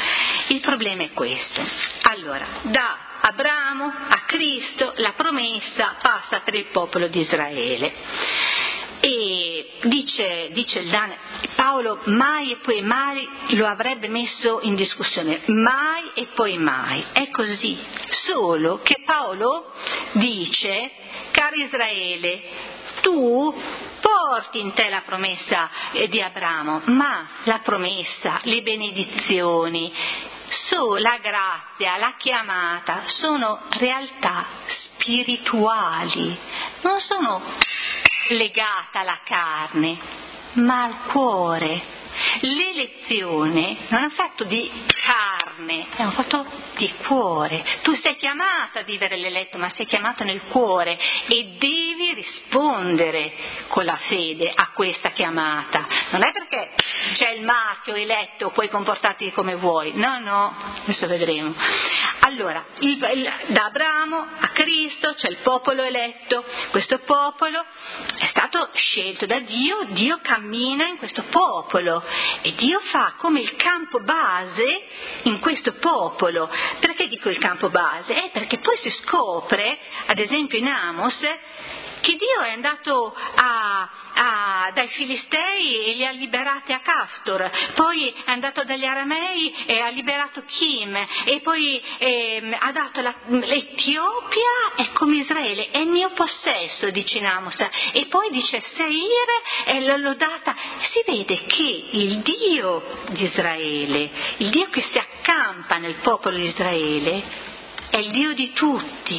Allora, da Abramo a Cristo la promessa passa per il popolo di Israele. E dice Paolo, mai e poi mai lo avrebbe messo in discussione, mai e poi mai, è così, solo che Paolo dice, caro Israele, tu porti in te la promessa di Abramo, ma la promessa, le benedizioni, la grazia, la chiamata sono realtà spirituali, non sono legate alla carne, ma al cuore. L'elezione non è un fatto di carne, è un fatto di cuore. Tu sei chiamato a vivere l'eletto, ma sei chiamato nel cuore e devi rispondere con la fede a questa chiamata. Non è perché c'è il marchio eletto, puoi comportarti come vuoi. No, adesso vedremo. Allora, da Abramo a Cristo c'è il popolo eletto, questo popolo è stato scelto da Dio, Dio cammina in questo popolo e Dio fa come il campo base in questo popolo. Perché dico il campo base? Perché poi si scopre, ad esempio in Amos, che Dio è andato dai Filistei e li ha liberati a Castor, poi è andato dagli Aramei e ha liberato Chim, e poi ha dato l'Etiopia è come Israele, è il mio possesso, dice in Amos, e poi dice Seir l'ho data. Si vede che il Dio di Israele, il Dio che si accampa nel popolo di Israele, è il Dio di tutti.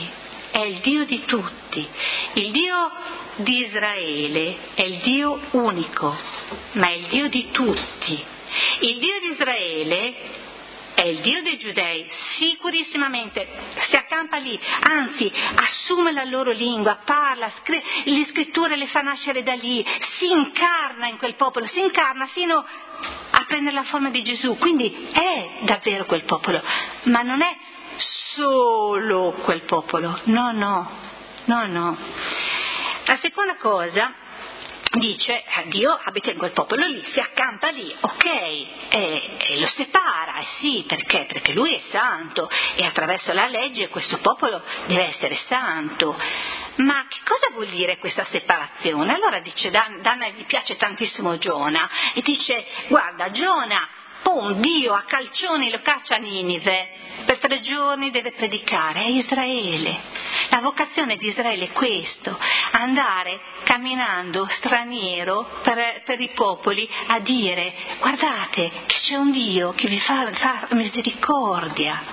è il Dio di tutti. Il Dio di Israele è il Dio unico, ma è il Dio di tutti. Il Dio di Israele è il Dio dei Giudei, sicurissimamente, si accampa lì, anzi assume la loro lingua, parla, le scritture le fa nascere da lì, si incarna in quel popolo, si incarna fino a prendere la forma di Gesù, quindi è davvero quel popolo, ma non è solo quel popolo, no. La seconda cosa, dice, Dio abita in quel popolo lì, si accampa lì, ok, e lo separa, sì, perché? Perché lui è santo e attraverso la legge questo popolo deve essere santo. Ma che cosa vuol dire questa separazione? Allora dice, Danna gli piace tantissimo Giona e dice, guarda, Giona, Dio a calcioni lo caccia a Ninive, per 3 giorni deve predicare, è Israele. La vocazione di Israele è questo, andare camminando straniero per i popoli a dire, guardate che c'è un Dio che vi fa misericordia.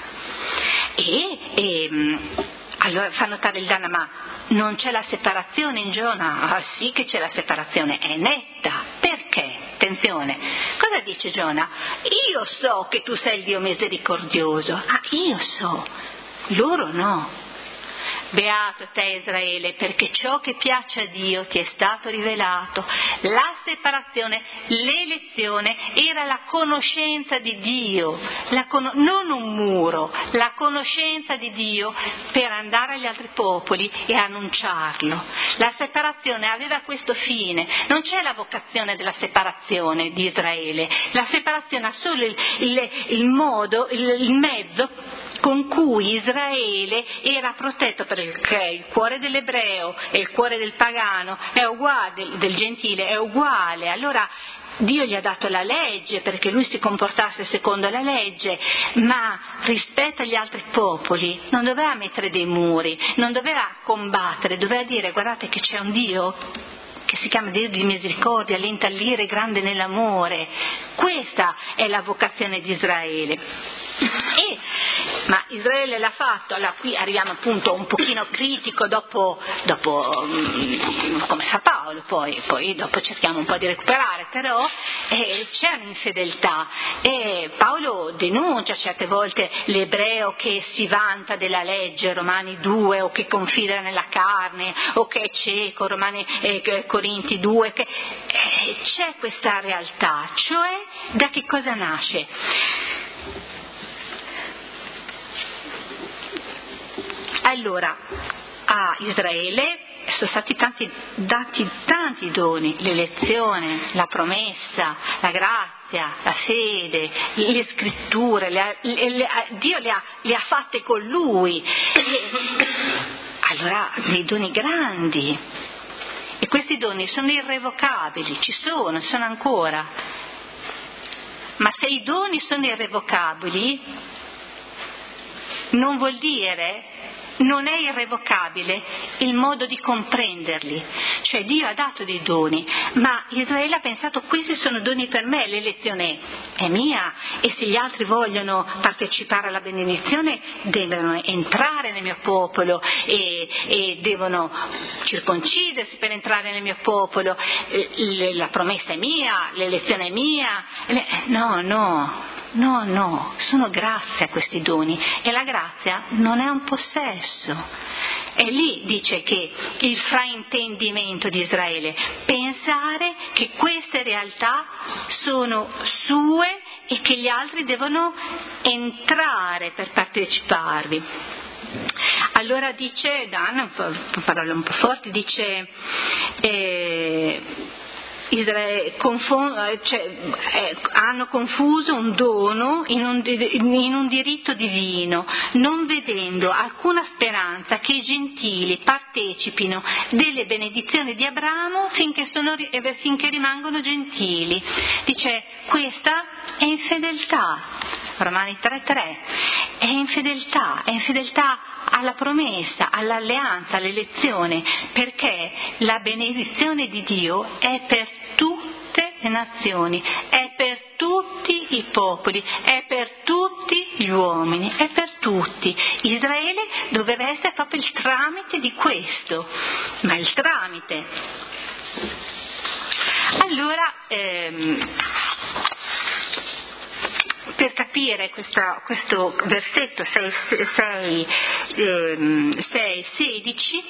Allora fa notare il Danna, ma non c'è la separazione in Giona? Ah sì che c'è la separazione, è netta. Perché? Attenzione, cosa dice Giona? Io so che tu sei il Dio misericordioso. Ah, io so, loro no. Beato te Israele, perché ciò che piace a Dio ti è stato rivelato. La separazione, l'elezione era la conoscenza di Dio, non un muro, la conoscenza di Dio per andare agli altri popoli e annunciarlo. La separazione aveva questo fine, non c'è la vocazione della separazione di Israele, la separazione ha solo il mezzo con cui Israele era protetto, perché il cuore dell'ebreo e il cuore del pagano è uguale, del gentile è uguale. Allora Dio gli ha dato la legge perché lui si comportasse secondo la legge, ma rispetto agli altri popoli non doveva mettere dei muri, non doveva combattere, doveva dire, guardate che c'è un Dio che si chiama Dio di misericordia, lento all'ira e grande nell'amore. Questa è la vocazione di Israele. Ma Israele l'ha fatto, allora qui arriviamo appunto un pochino critico dopo come fa Paolo, poi dopo cerchiamo un po' di recuperare, però c'è un'infedeltà e Paolo denuncia certe volte l'ebreo che si vanta della legge, Romani 2, o che confida nella carne, o che è cieco, Corinti 2, c'è questa realtà, cioè da che cosa nasce? Allora, a Israele sono stati dati tanti doni, l'elezione, la promessa, la grazia, la fede, le scritture, Dio le ha fatte con lui. Allora, dei doni grandi. E questi doni sono irrevocabili, ci sono ancora. Ma se i doni sono irrevocabili, non vuol dire, non è irrevocabile il modo di comprenderli. Cioè Dio ha dato dei doni, ma Israele ha pensato, questi sono doni per me, l'elezione è mia, e se gli altri vogliono partecipare alla benedizione devono entrare nel mio popolo e devono circoncidersi per entrare nel mio popolo, la promessa è mia, l'elezione è mia. No, sono grazia questi doni, e la grazia non è un possesso. E lì dice che il fraintendimento di Israele, pensare che queste realtà sono sue e che gli altri devono entrare per parteciparvi. Allora dice Dan, parole un po' forti, dice hanno confuso un dono in un diritto divino, non vedendo alcuna speranza che i gentili partecipino delle benedizioni di Abramo finché rimangono gentili. Dice, questa è infedeltà. Romani 3:3 è infedeltà alla promessa, all'alleanza, all'elezione, perché la benedizione di Dio è per tutte le nazioni, è per tutti i popoli, è per tutti gli uomini, è per tutti. Israele doveva essere proprio il tramite di questo, ma il tramite. Allora, per capire questo versetto 6:16,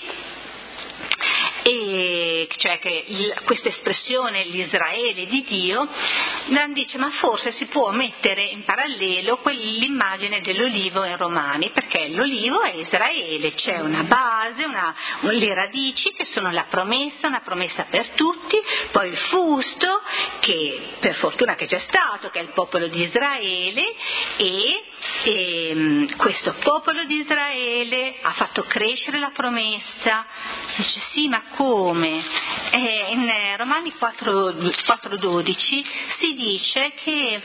e cioè che questa espressione l'Israele di Dio, dice ma forse si può mettere in parallelo l'immagine dell'olivo in Romani, perché l'olivo è Israele, c'è una base, le radici che sono la promessa, una promessa per tutti, poi il fusto che per fortuna che c'è stato, che è il popolo di Israele, e questo popolo di Israele ha fatto crescere la promessa. Dice sì, ma come? In Romani 4:12 si dice che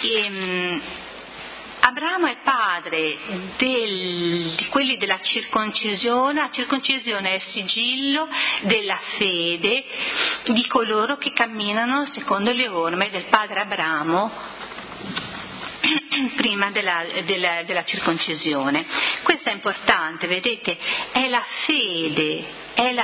Abramo è padre di quelli della circoncisione. La circoncisione è il sigillo della fede di coloro che camminano secondo le orme del padre Abramo prima della circoncisione. Questo è importante, vedete, è la fede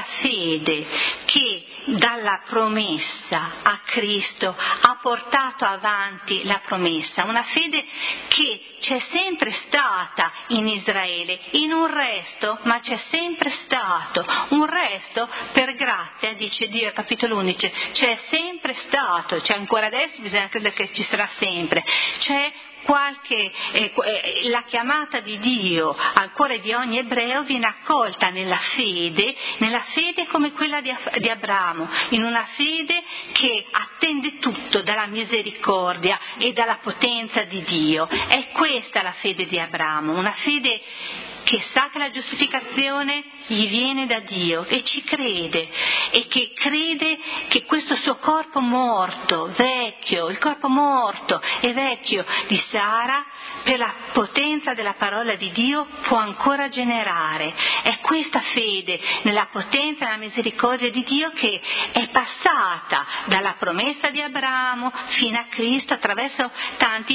che dalla promessa a Cristo ha portato avanti la promessa, una fede che c'è sempre stata in Israele, in un resto, ma c'è sempre stato, un resto per grazia, dice Dio al capitolo 11, c'è sempre stato, c'è ancora adesso, bisogna credere che ci sarà sempre, c'è la chiamata di Dio al cuore di ogni ebreo viene accolta nella fede come quella di Abramo, in una fede che attende tutto dalla misericordia e dalla potenza di Dio. È questa la fede di Abramo, una fede che sa che la giustificazione gli viene da Dio e ci crede, e che crede che questo suo corpo morto, vecchio, il corpo morto e vecchio di Sara, per la potenza della parola di Dio può ancora generare. È questa fede nella potenza e nella misericordia di Dio che è passata dalla promessa di Abramo fino a Cristo attraverso tanti,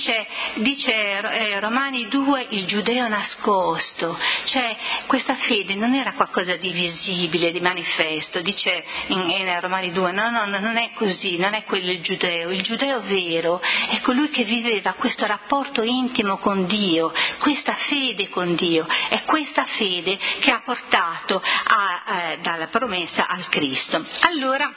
dice Romani 2, il giudeo nascosto, cioè questa fede non era qualcosa di visibile, di manifesto, dice in Romani 2, no, non è così, non è quello il giudeo vero è colui che viveva questo rapporto intimo con Dio, questa fede con Dio, è questa fede che ha portato dalla promessa al Cristo. Allora,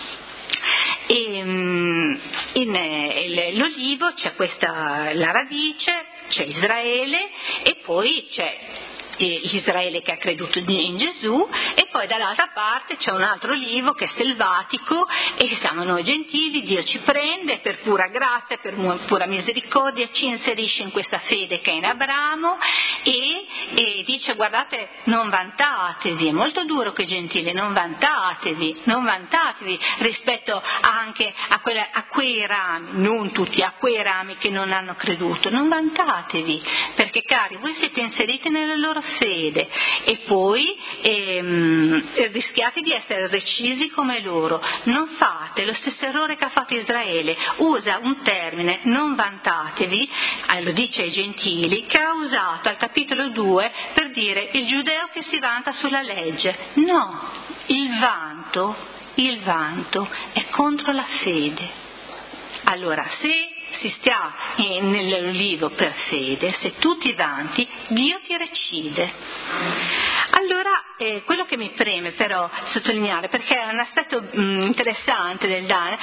l'olivo c'è la radice, c'è Israele e poi c'è l'Israele che ha creduto in Gesù, e poi dall'altra parte c'è un altro olivo che è selvatico e siamo noi gentili, Dio ci prende per pura grazia, per pura misericordia, ci inserisce in questa fede che è in Abramo e dice guardate, non vantatevi, è molto duro che gentili, non vantatevi rispetto anche a quei rami, non tutti, a quei rami che non hanno creduto, non vantatevi, perché cari, voi siete inseriti nella loro fede e poi rischiate di essere recisi come loro. Non fate lo stesso errore che ha fatto Israele, usa un termine, non vantatevi, lo dice ai gentili, che ha usato al capitolo 2 per dire il giudeo che si vanta sulla legge. No, il vanto è contro la fede. Allora, se si sta nell'olivo per fede, se tu ti vanti, Dio ti recide. Allora, quello che mi preme però sottolineare, perché è un aspetto interessante del Dana,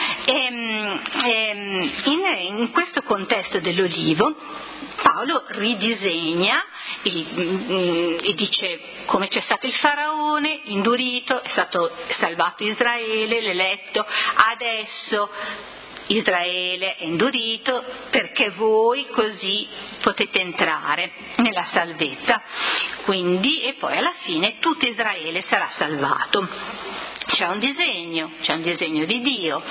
in questo contesto dell'olivo, Paolo ridisegna e dice come c'è stato il faraone indurito, è stato salvato Israele, l'eletto, adesso Israele è indurito perché voi così potete entrare nella salvezza, quindi, e poi alla fine tutto Israele sarà salvato. C'è un disegno di Dio.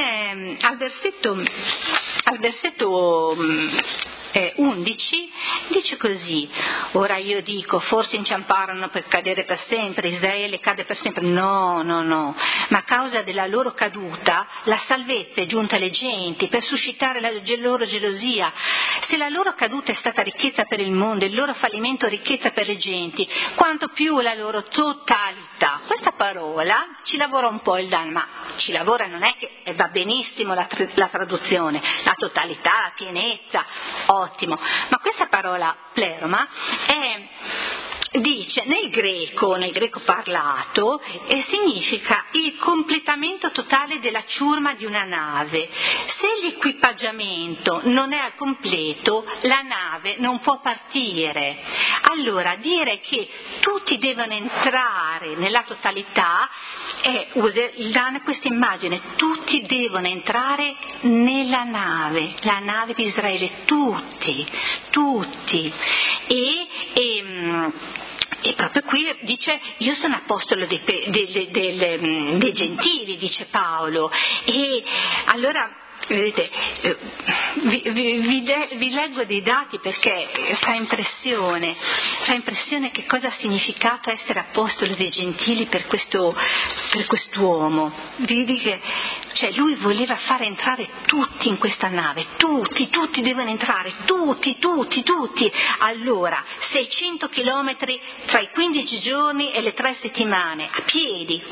Al versetto 11 dice così: ora io dico, forse inciamparono per cadere per sempre, Israele cade per sempre. No, ma a causa della loro caduta la salvezza è giunta alle genti per suscitare la loro gelosia. Se la loro caduta è stata ricchezza per il mondo, il loro fallimento ricchezza per le genti, quanto più la loro totalità. Questa parola ci lavora un po' il Dan, ma ci lavora, non è che va benissimo la traduzione, la totalità, la pienezza, ottimo, ma questa parola pleroma dice nel greco parlato significa il completamento totale della ciurma di una nave. Se l'equipaggiamento non è al completo, la nave non può partire. Allora dire che tutti devono entrare nella totalità, usa questa immagine: tutti devono entrare nella nave, la nave di Israele, tutti. E proprio qui dice: io sono apostolo dei gentili, dice Paolo. E allora vedete, vi leggo dei dati perché fa impressione che cosa ha significato essere apostolo dei gentili per quest'uomo. Vedi che lui voleva fare entrare tutti in questa nave, tutti devono entrare, tutti. Allora 600 chilometri tra i 15 giorni e le 3 settimane, a piedi,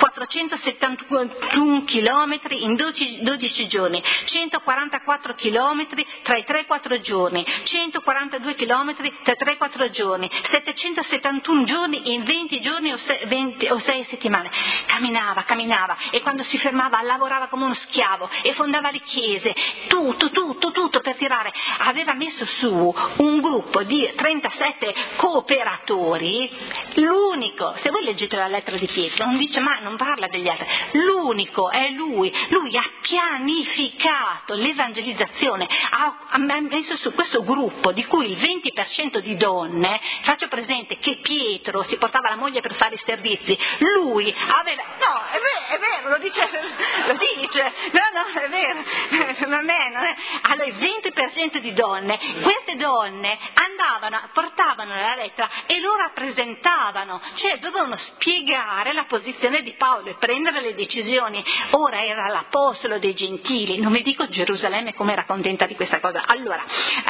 471 chilometri in 12 giorni, 144 chilometri tra i 3 e 4 giorni, 142 chilometri tra i 3 e 4 giorni, 771 giorni in 20 giorni o 6 settimane. Camminava e quando si fermava lavorava come uno schiavo e fondava le chiese, tutto per tirare. Aveva messo su un gruppo di 37 cooperatori, l'unico, se voi leggete la lettera di Pietro non dice mai, non parla degli altri, l'unico è lui ha pianificato l'evangelizzazione, ha messo su questo gruppo di cui il 20% di donne. Faccio presente che Pietro si portava la moglie per fare i servizi, lui aveva, no, è vero, lo dice, no, è vero, non è. Allora il 20% di donne, queste donne portavano la lettera e lo rappresentavano, cioè dovevano spiegare la posizione di Paolo e prendere le decisioni. Ora era l'apostolo dei gentili, non vi dico Gerusalemme come era contenta di questa cosa. Allora,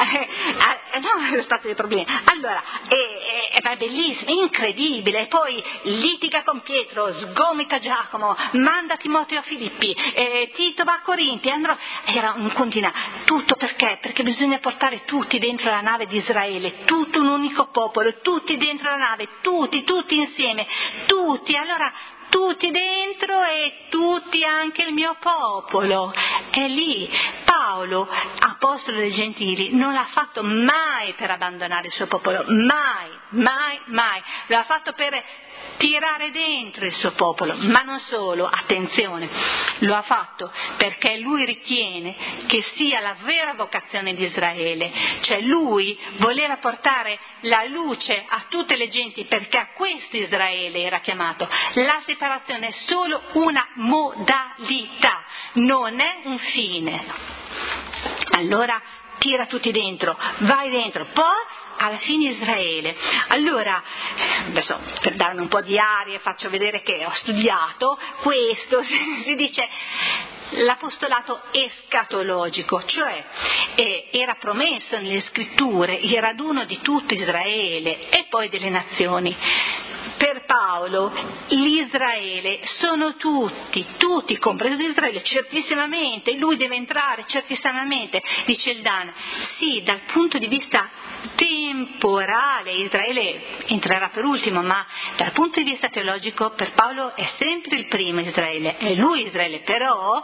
no, è stato dei problemi. Allora, è bellissimo, incredibile. E poi litiga con Pietro, sgomita Giacomo, manda Timoteo a Filippi, Tito va a Corinti, era un continuo. Tutto perché? Perché bisogna portare tutti dentro la nave di Israele, tutto un unico popolo, tutti dentro la nave, tutti insieme, tutti. Allora, tutti dentro e tutti anche il mio popolo. È lì. Paolo, apostolo dei gentili, non l'ha fatto mai per abbandonare il suo popolo, mai. Lo ha fatto per tirare dentro il suo popolo, ma non solo, attenzione, lo ha fatto perché lui ritiene che sia la vera vocazione di Israele, cioè lui voleva portare la luce a tutte le genti, perché a questo Israele era chiamato. La separazione è solo una modalità, non è un fine. Allora tira tutti dentro, vai dentro, poi alla fine Israele. Allora, adesso per darmi un po' di aria faccio vedere che ho studiato questo, si dice l'apostolato escatologico, cioè era promesso nelle scritture il raduno di tutto Israele e poi delle nazioni. Per Paolo l'Israele sono tutti, compreso Israele, certissimamente, lui deve entrare certissimamente, dice il Dan. Sì, dal punto di vista temporale Israele entrerà per ultimo, ma dal punto di vista teologico per Paolo è sempre il primo Israele, è lui Israele, però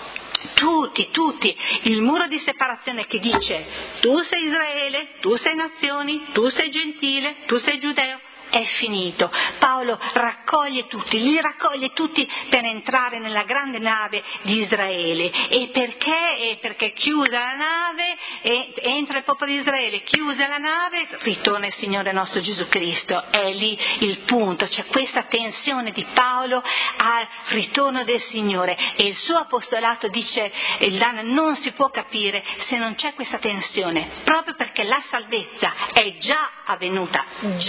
tutti, il muro di separazione che dice tu sei Israele, tu sei nazioni, tu sei gentile, tu sei giudeo, è finito. Paolo li raccoglie tutti per entrare nella grande nave di Israele. E perché? Perché chiusa la nave, entra il popolo di Israele, chiusa la nave, ritorna il Signore nostro Gesù Cristo. È lì il punto, c'è questa tensione di Paolo al ritorno del Signore, e il suo apostolato, dice il Dan, non si può capire se non c'è questa tensione, proprio perché la salvezza è già avvenuta,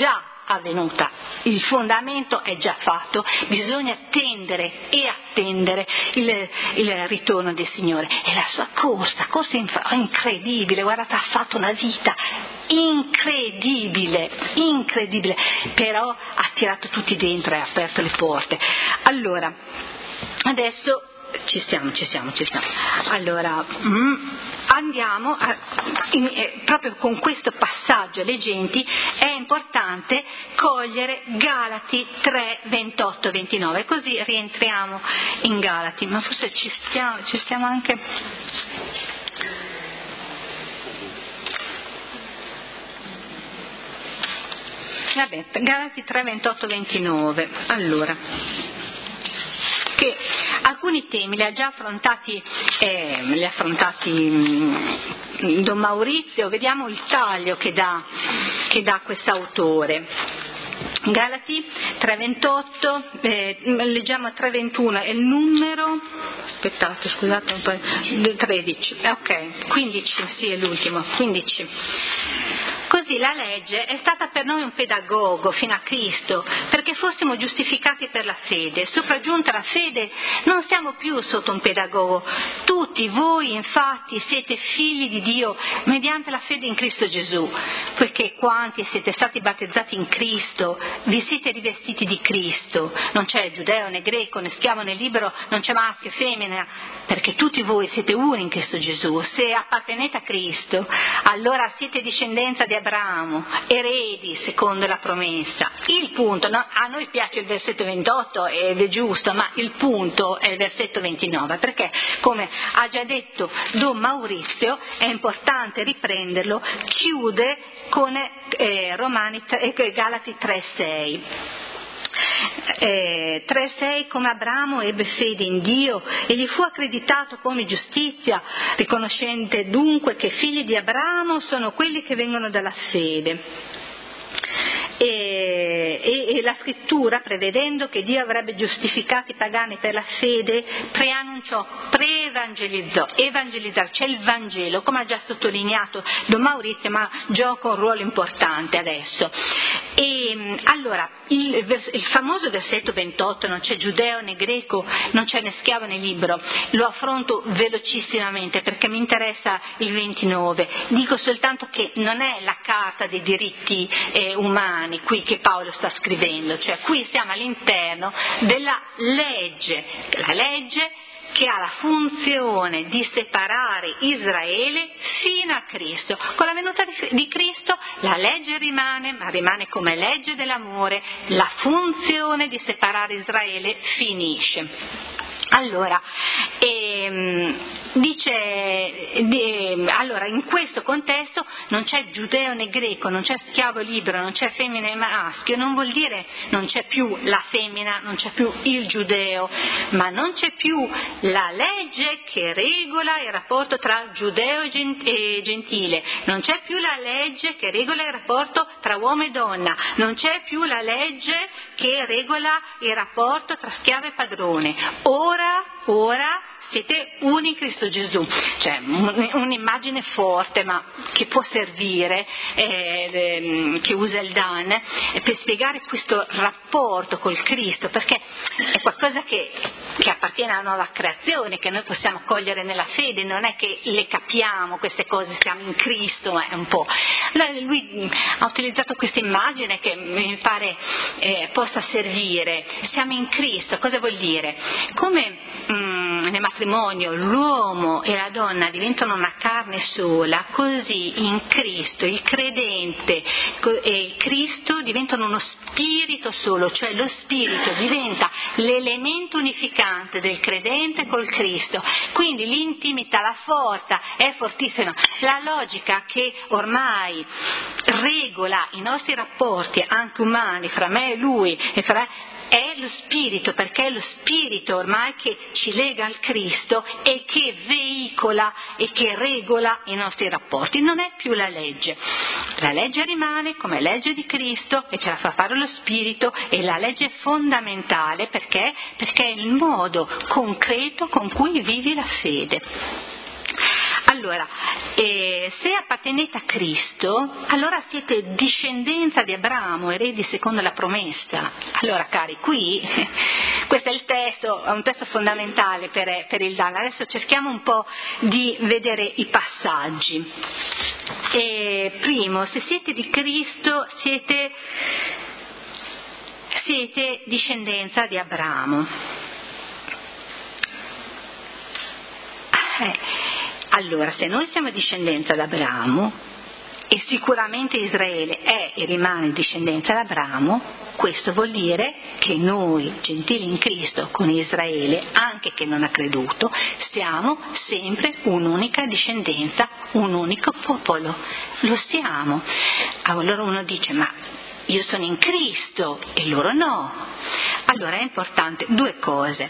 il fondamento è già fatto, bisogna tendere e attendere il ritorno del Signore. E la sua corsa incredibile, guardate, ha fatto una vita incredibile, però ha tirato tutti dentro e ha aperto le porte. Allora, adesso ci siamo. Allora, andiamo proprio con questo passaggio leggenti. È importante cogliere Galati 3, 28, 29, così rientriamo in Galati, ma forse ci stiamo anche. Vabbè, Galati 3, 28, 29. Allora, che alcuni temi li ha già affrontati Don Maurizio. Vediamo il taglio che dà quest'autore. Galati 3:28, leggiamo 3:21, è il numero, aspettate, scusate un po', 13, ok, 15, sì, è l'ultimo, 15. Così la legge è stata per noi un pedagogo fino a Cristo, perché fossimo giustificati per la fede. Sopraggiunta la fede, non siamo più sotto un pedagogo. Tutti voi, infatti, siete figli di Dio mediante la fede in Cristo Gesù, poiché quanti siete stati battezzati in Cristo, vi siete rivestiti di Cristo. Non c'è giudeo né greco né schiavo né libero, non c'è maschio e femmina, perché tutti voi siete uno in Cristo Gesù. Se appartenete a Cristo, allora siete discendenza di Abramo, eredi secondo la promessa. Il punto, no? A noi piace il versetto 28 ed è giusto, ma il punto è il versetto 29, perché, come ha già detto Don Maurizio, è importante riprenderlo, chiude con Galati 3:6. 3:6, come Abramo ebbe fede in Dio e gli fu accreditato come giustizia, riconoscente dunque che figli di Abramo sono quelli che vengono dalla fede. E la scrittura, prevedendo che Dio avrebbe giustificato i pagani per la fede, preannunciò, evangelizzare, c'è il Vangelo, come ha già sottolineato Don Maurizio, ma gioca un ruolo importante adesso. E allora il famoso versetto 28, non c'è giudeo né greco, non c'è né schiavo né libero, lo affronto velocissimamente perché mi interessa il 29. Dico soltanto che non è la carta dei diritti umani qui che Paolo sta scrivendo, cioè qui siamo all'interno della legge, la legge che ha la funzione di separare Israele fino a Cristo. Con la venuta di Cristo la legge rimane, ma rimane come legge dell'amore, la funzione di separare Israele finisce. Allora, allora in questo contesto non c'è giudeo né greco, non c'è schiavo libero, non c'è femmina e maschio, non vuol dire non c'è più la femmina, non c'è più il giudeo, ma non c'è più la legge che regola il rapporto tra giudeo e gentile, non c'è più la legge che regola il rapporto tra uomo e donna, non c'è più la legge che regola il rapporto tra schiavo e padrone. Ora siete uni in Cristo Gesù, cioè un'immagine forte ma che può servire, che usa il Dan per spiegare questo rapporto col Cristo, perché è qualcosa che appartiene alla nuova creazione, che noi possiamo cogliere nella fede, non è che le capiamo queste cose, siamo in Cristo, ma è un po'. Allora, lui ha utilizzato questa immagine che mi pare possa servire. Siamo in Cristo, cosa vuol dire? Come nel matrimonio l'uomo e la donna diventano una carne sola, così in Cristo il credente e il Cristo diventano uno spirito solo, cioè lo spirito diventa l'elemento unificante del credente col Cristo. Quindi l'intimità, la forza è fortissima. La logica che ormai regola i nostri rapporti anche umani fra me e lui è lo spirito, perché è lo spirito ormai che ci lega al Cristo e che veicola e che regola i nostri rapporti, non è più la legge. La legge rimane come legge di Cristo e ce la fa fare lo spirito, e la legge è fondamentale perché è il modo concreto con cui vivi la fede. Allora, se appartenete a Cristo, allora siete discendenza di Abramo, eredi secondo la promessa. Allora, cari, qui, questo è il testo, è un testo fondamentale per il Dan. Adesso cerchiamo un po' di vedere i passaggi. Primo, se siete di Cristo, siete discendenza di Abramo. Allora, se noi siamo discendenza d'Abramo, e sicuramente Israele è e rimane discendenza d'Abramo, questo vuol dire che noi, gentili in Cristo, con Israele, anche che non ha creduto, siamo sempre un'unica discendenza, un unico popolo. Lo siamo. Allora uno dice, ma io sono in Cristo e loro no. Allora è importante due cose.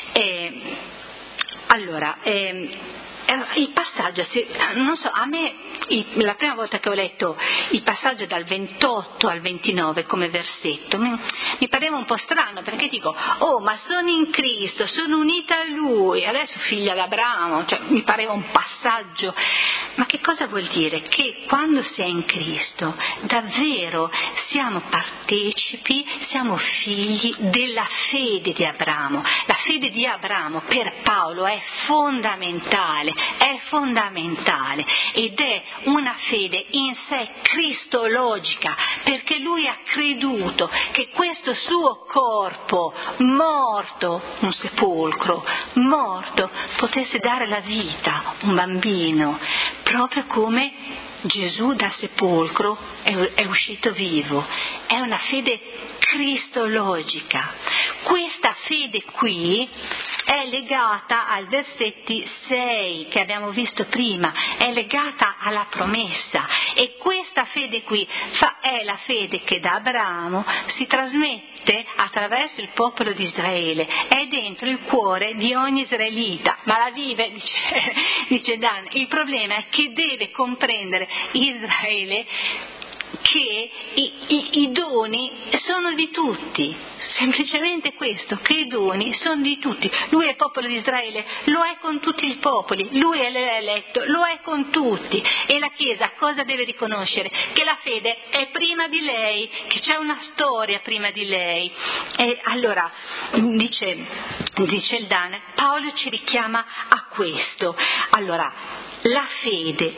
Il passaggio, non so, a me la prima volta che ho letto il passaggio dal 28 al 29 come versetto mi pareva un po' strano, perché dico, ma sono in Cristo, sono unita a Lui, adesso figlia d'Abramo, cioè mi pareva un passaggio. Ma che cosa vuol dire? Che quando si è in Cristo davvero siamo partecipi, siamo figli della fede di Abramo. La fede di Abramo per Paolo è fondamentale ed è una fede in sé cristologica, perché lui ha creduto che questo suo corpo morto, un sepolcro morto, potesse dare la vita, un bambino, proprio come Gesù dal sepolcro è uscito vivo. È una fede cristologica. Questa fede qui è legata ai versetti 6 che abbiamo visto prima, è legata alla promessa, e questa fede qui è la fede che da Abramo si trasmette attraverso il popolo di Israele, è dentro il cuore di ogni israelita, ma la vive, dice Dan. Il problema è che deve comprendere Israele che i doni sono di tutti, semplicemente questo, che i doni sono di tutti. Lui è il popolo di Israele, lo è con tutti i popoli, lui è l'eletto, lo è con tutti, e la Chiesa cosa deve riconoscere? Che la fede è prima di lei, che c'è una storia prima di lei. E allora dice il Dan, Paolo ci richiama a questo. Allora, la fede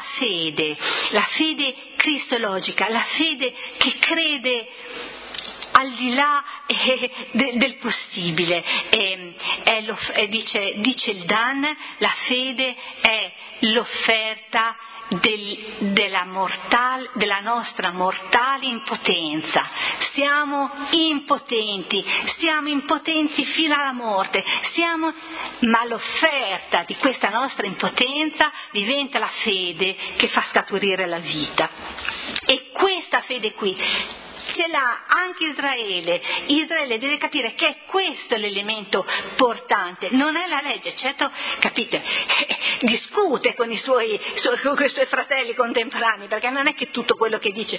cristologica, la fede che crede al di là del possibile, dice il Dan, la fede è l'offerta della nostra mortale impotenza. Siamo impotenti fino alla morte, ma l'offerta di questa nostra impotenza diventa la fede che fa scaturire la vita. E questa fede qui ce l'ha anche Israele deve capire che è questo l'elemento portante, non è la legge. Certo, capite, discute con i suoi fratelli contemporanei, perché non è che tutto quello che dice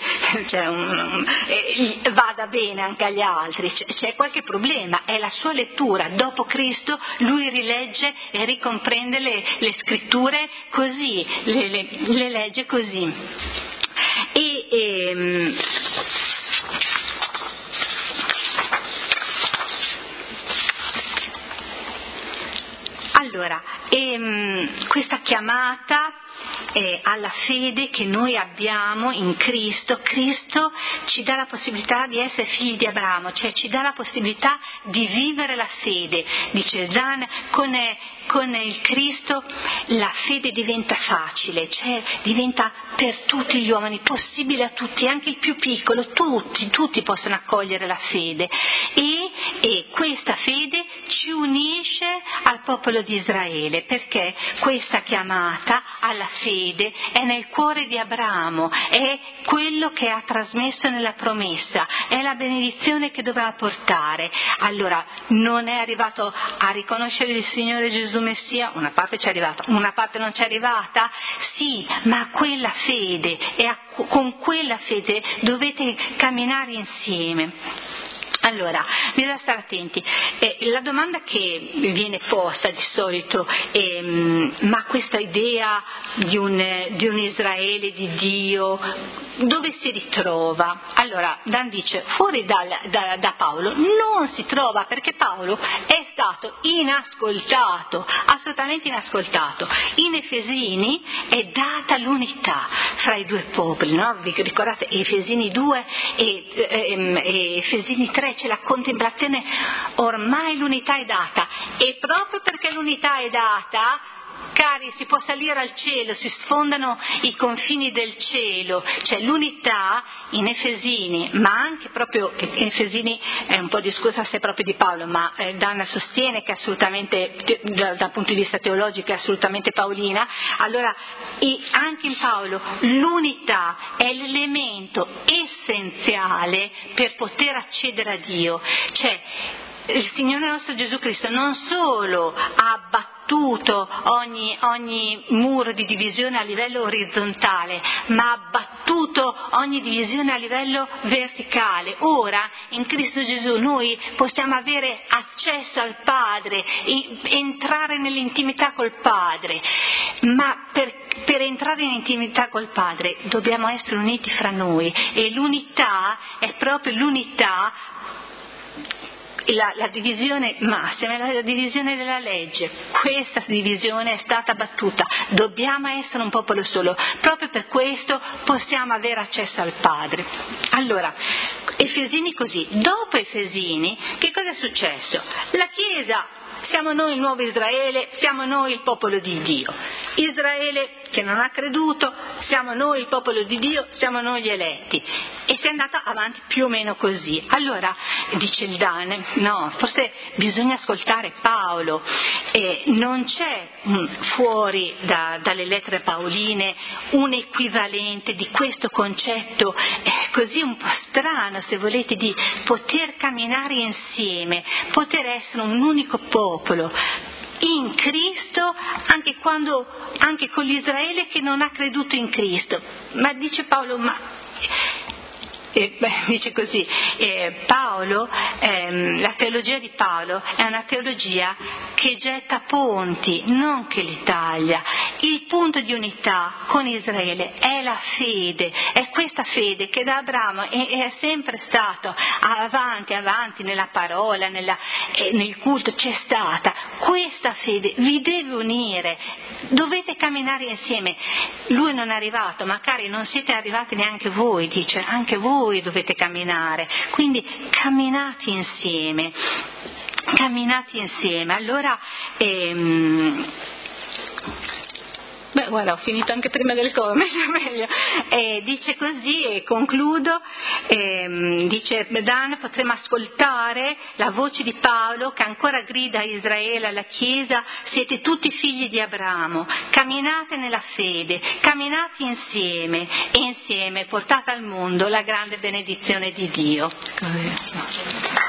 vada bene anche agli altri, c'è qualche problema, è la sua lettura. Dopo Cristo lui rilegge e ricomprende le scritture così, le legge così. Allora, questa chiamata alla fede che noi abbiamo in Cristo ci dà la possibilità di essere figli di Abramo, cioè ci dà la possibilità di vivere la fede. Dice Zan, con il Cristo la fede diventa facile, cioè diventa per tutti gli uomini, possibile a tutti, anche il più piccolo, tutti possono accogliere la fede, e e questa fede ci unisce al popolo di Israele, perché questa chiamata alla fede è nel cuore di Abramo, è quello che ha trasmesso nella promessa, è la benedizione che doveva portare. Allora non è arrivato a riconoscere il Signore Gesù Messia, una parte ci è arrivata, una parte non ci è arrivata, sì, ma quella fede, con quella fede dovete camminare insieme. Allora, bisogna stare attenti. La domanda che viene posta di solito è: ma questa idea di un Israele di Dio dove si ritrova? Allora, Dan dice, fuori da Paolo non si trova, perché Paolo è stato inascoltato, assolutamente inascoltato. In Efesini è data l'unità fra i due popoli, no? Vi ricordate Efesini 2 e Efesini 3? C'è la contemplazione, ormai l'unità è data, e proprio perché l'unità è data, cari, si può salire al cielo, si sfondano i confini del cielo, cioè l'unità in Efesini, ma anche proprio in Efesini è un po' discussa se è proprio di Paolo, ma Dana sostiene che è assolutamente, dal punto di vista teologico, è assolutamente paolina. Allora anche in Paolo l'unità è l'elemento essenziale per poter accedere a Dio, cioè il Signore nostro Gesù Cristo non solo ha abbattuto ogni muro di divisione a livello orizzontale, ma ha abbattuto ogni divisione a livello verticale. Ora in Cristo Gesù noi possiamo avere accesso al Padre, entrare nell'intimità col Padre, ma per entrare in intimità col Padre dobbiamo essere uniti fra noi, e l'unità è proprio l'unità. La divisione massima è la divisione della legge. Questa divisione è stata battuta, dobbiamo essere un popolo solo, proprio per questo possiamo avere accesso al Padre. Allora, Efesini così, dopo Efesini che cosa è successo? La Chiesa, siamo noi il nuovo Israele, siamo noi il popolo di Dio. Israele che non ha creduto, siamo noi il popolo di Dio, siamo noi gli eletti. E si è andata avanti più o meno così. Allora dice il Dan, no, forse bisogna ascoltare Paolo, non c'è fuori dalle lettere paoline un equivalente di questo concetto così un po' strano, se volete, di poter camminare insieme, poter essere un unico popolo in Cristo, anche con l'Israele che non ha creduto in Cristo. Ma dice Paolo, dice così, Paolo, la teologia di Paolo è una teologia che getta ponti, non che li taglia. Il punto di unità con Israele è la fede, è questa fede che da Abramo è sempre stato avanti nella parola, nel culto, c'è stata. Questa fede vi deve unire, dovete camminare insieme. Lui non è arrivato, ma cari, non siete arrivati neanche voi, dice, anche voi dovete camminare, quindi camminate insieme. Allora guarda, ho finito anche prima del come, meglio. Dice così, e concludo, dice Dan, potremo ascoltare la voce di Paolo che ancora grida a Israele, alla Chiesa: siete tutti figli di Abramo, camminate nella fede, camminate insieme, e insieme portate al mondo la grande benedizione di Dio.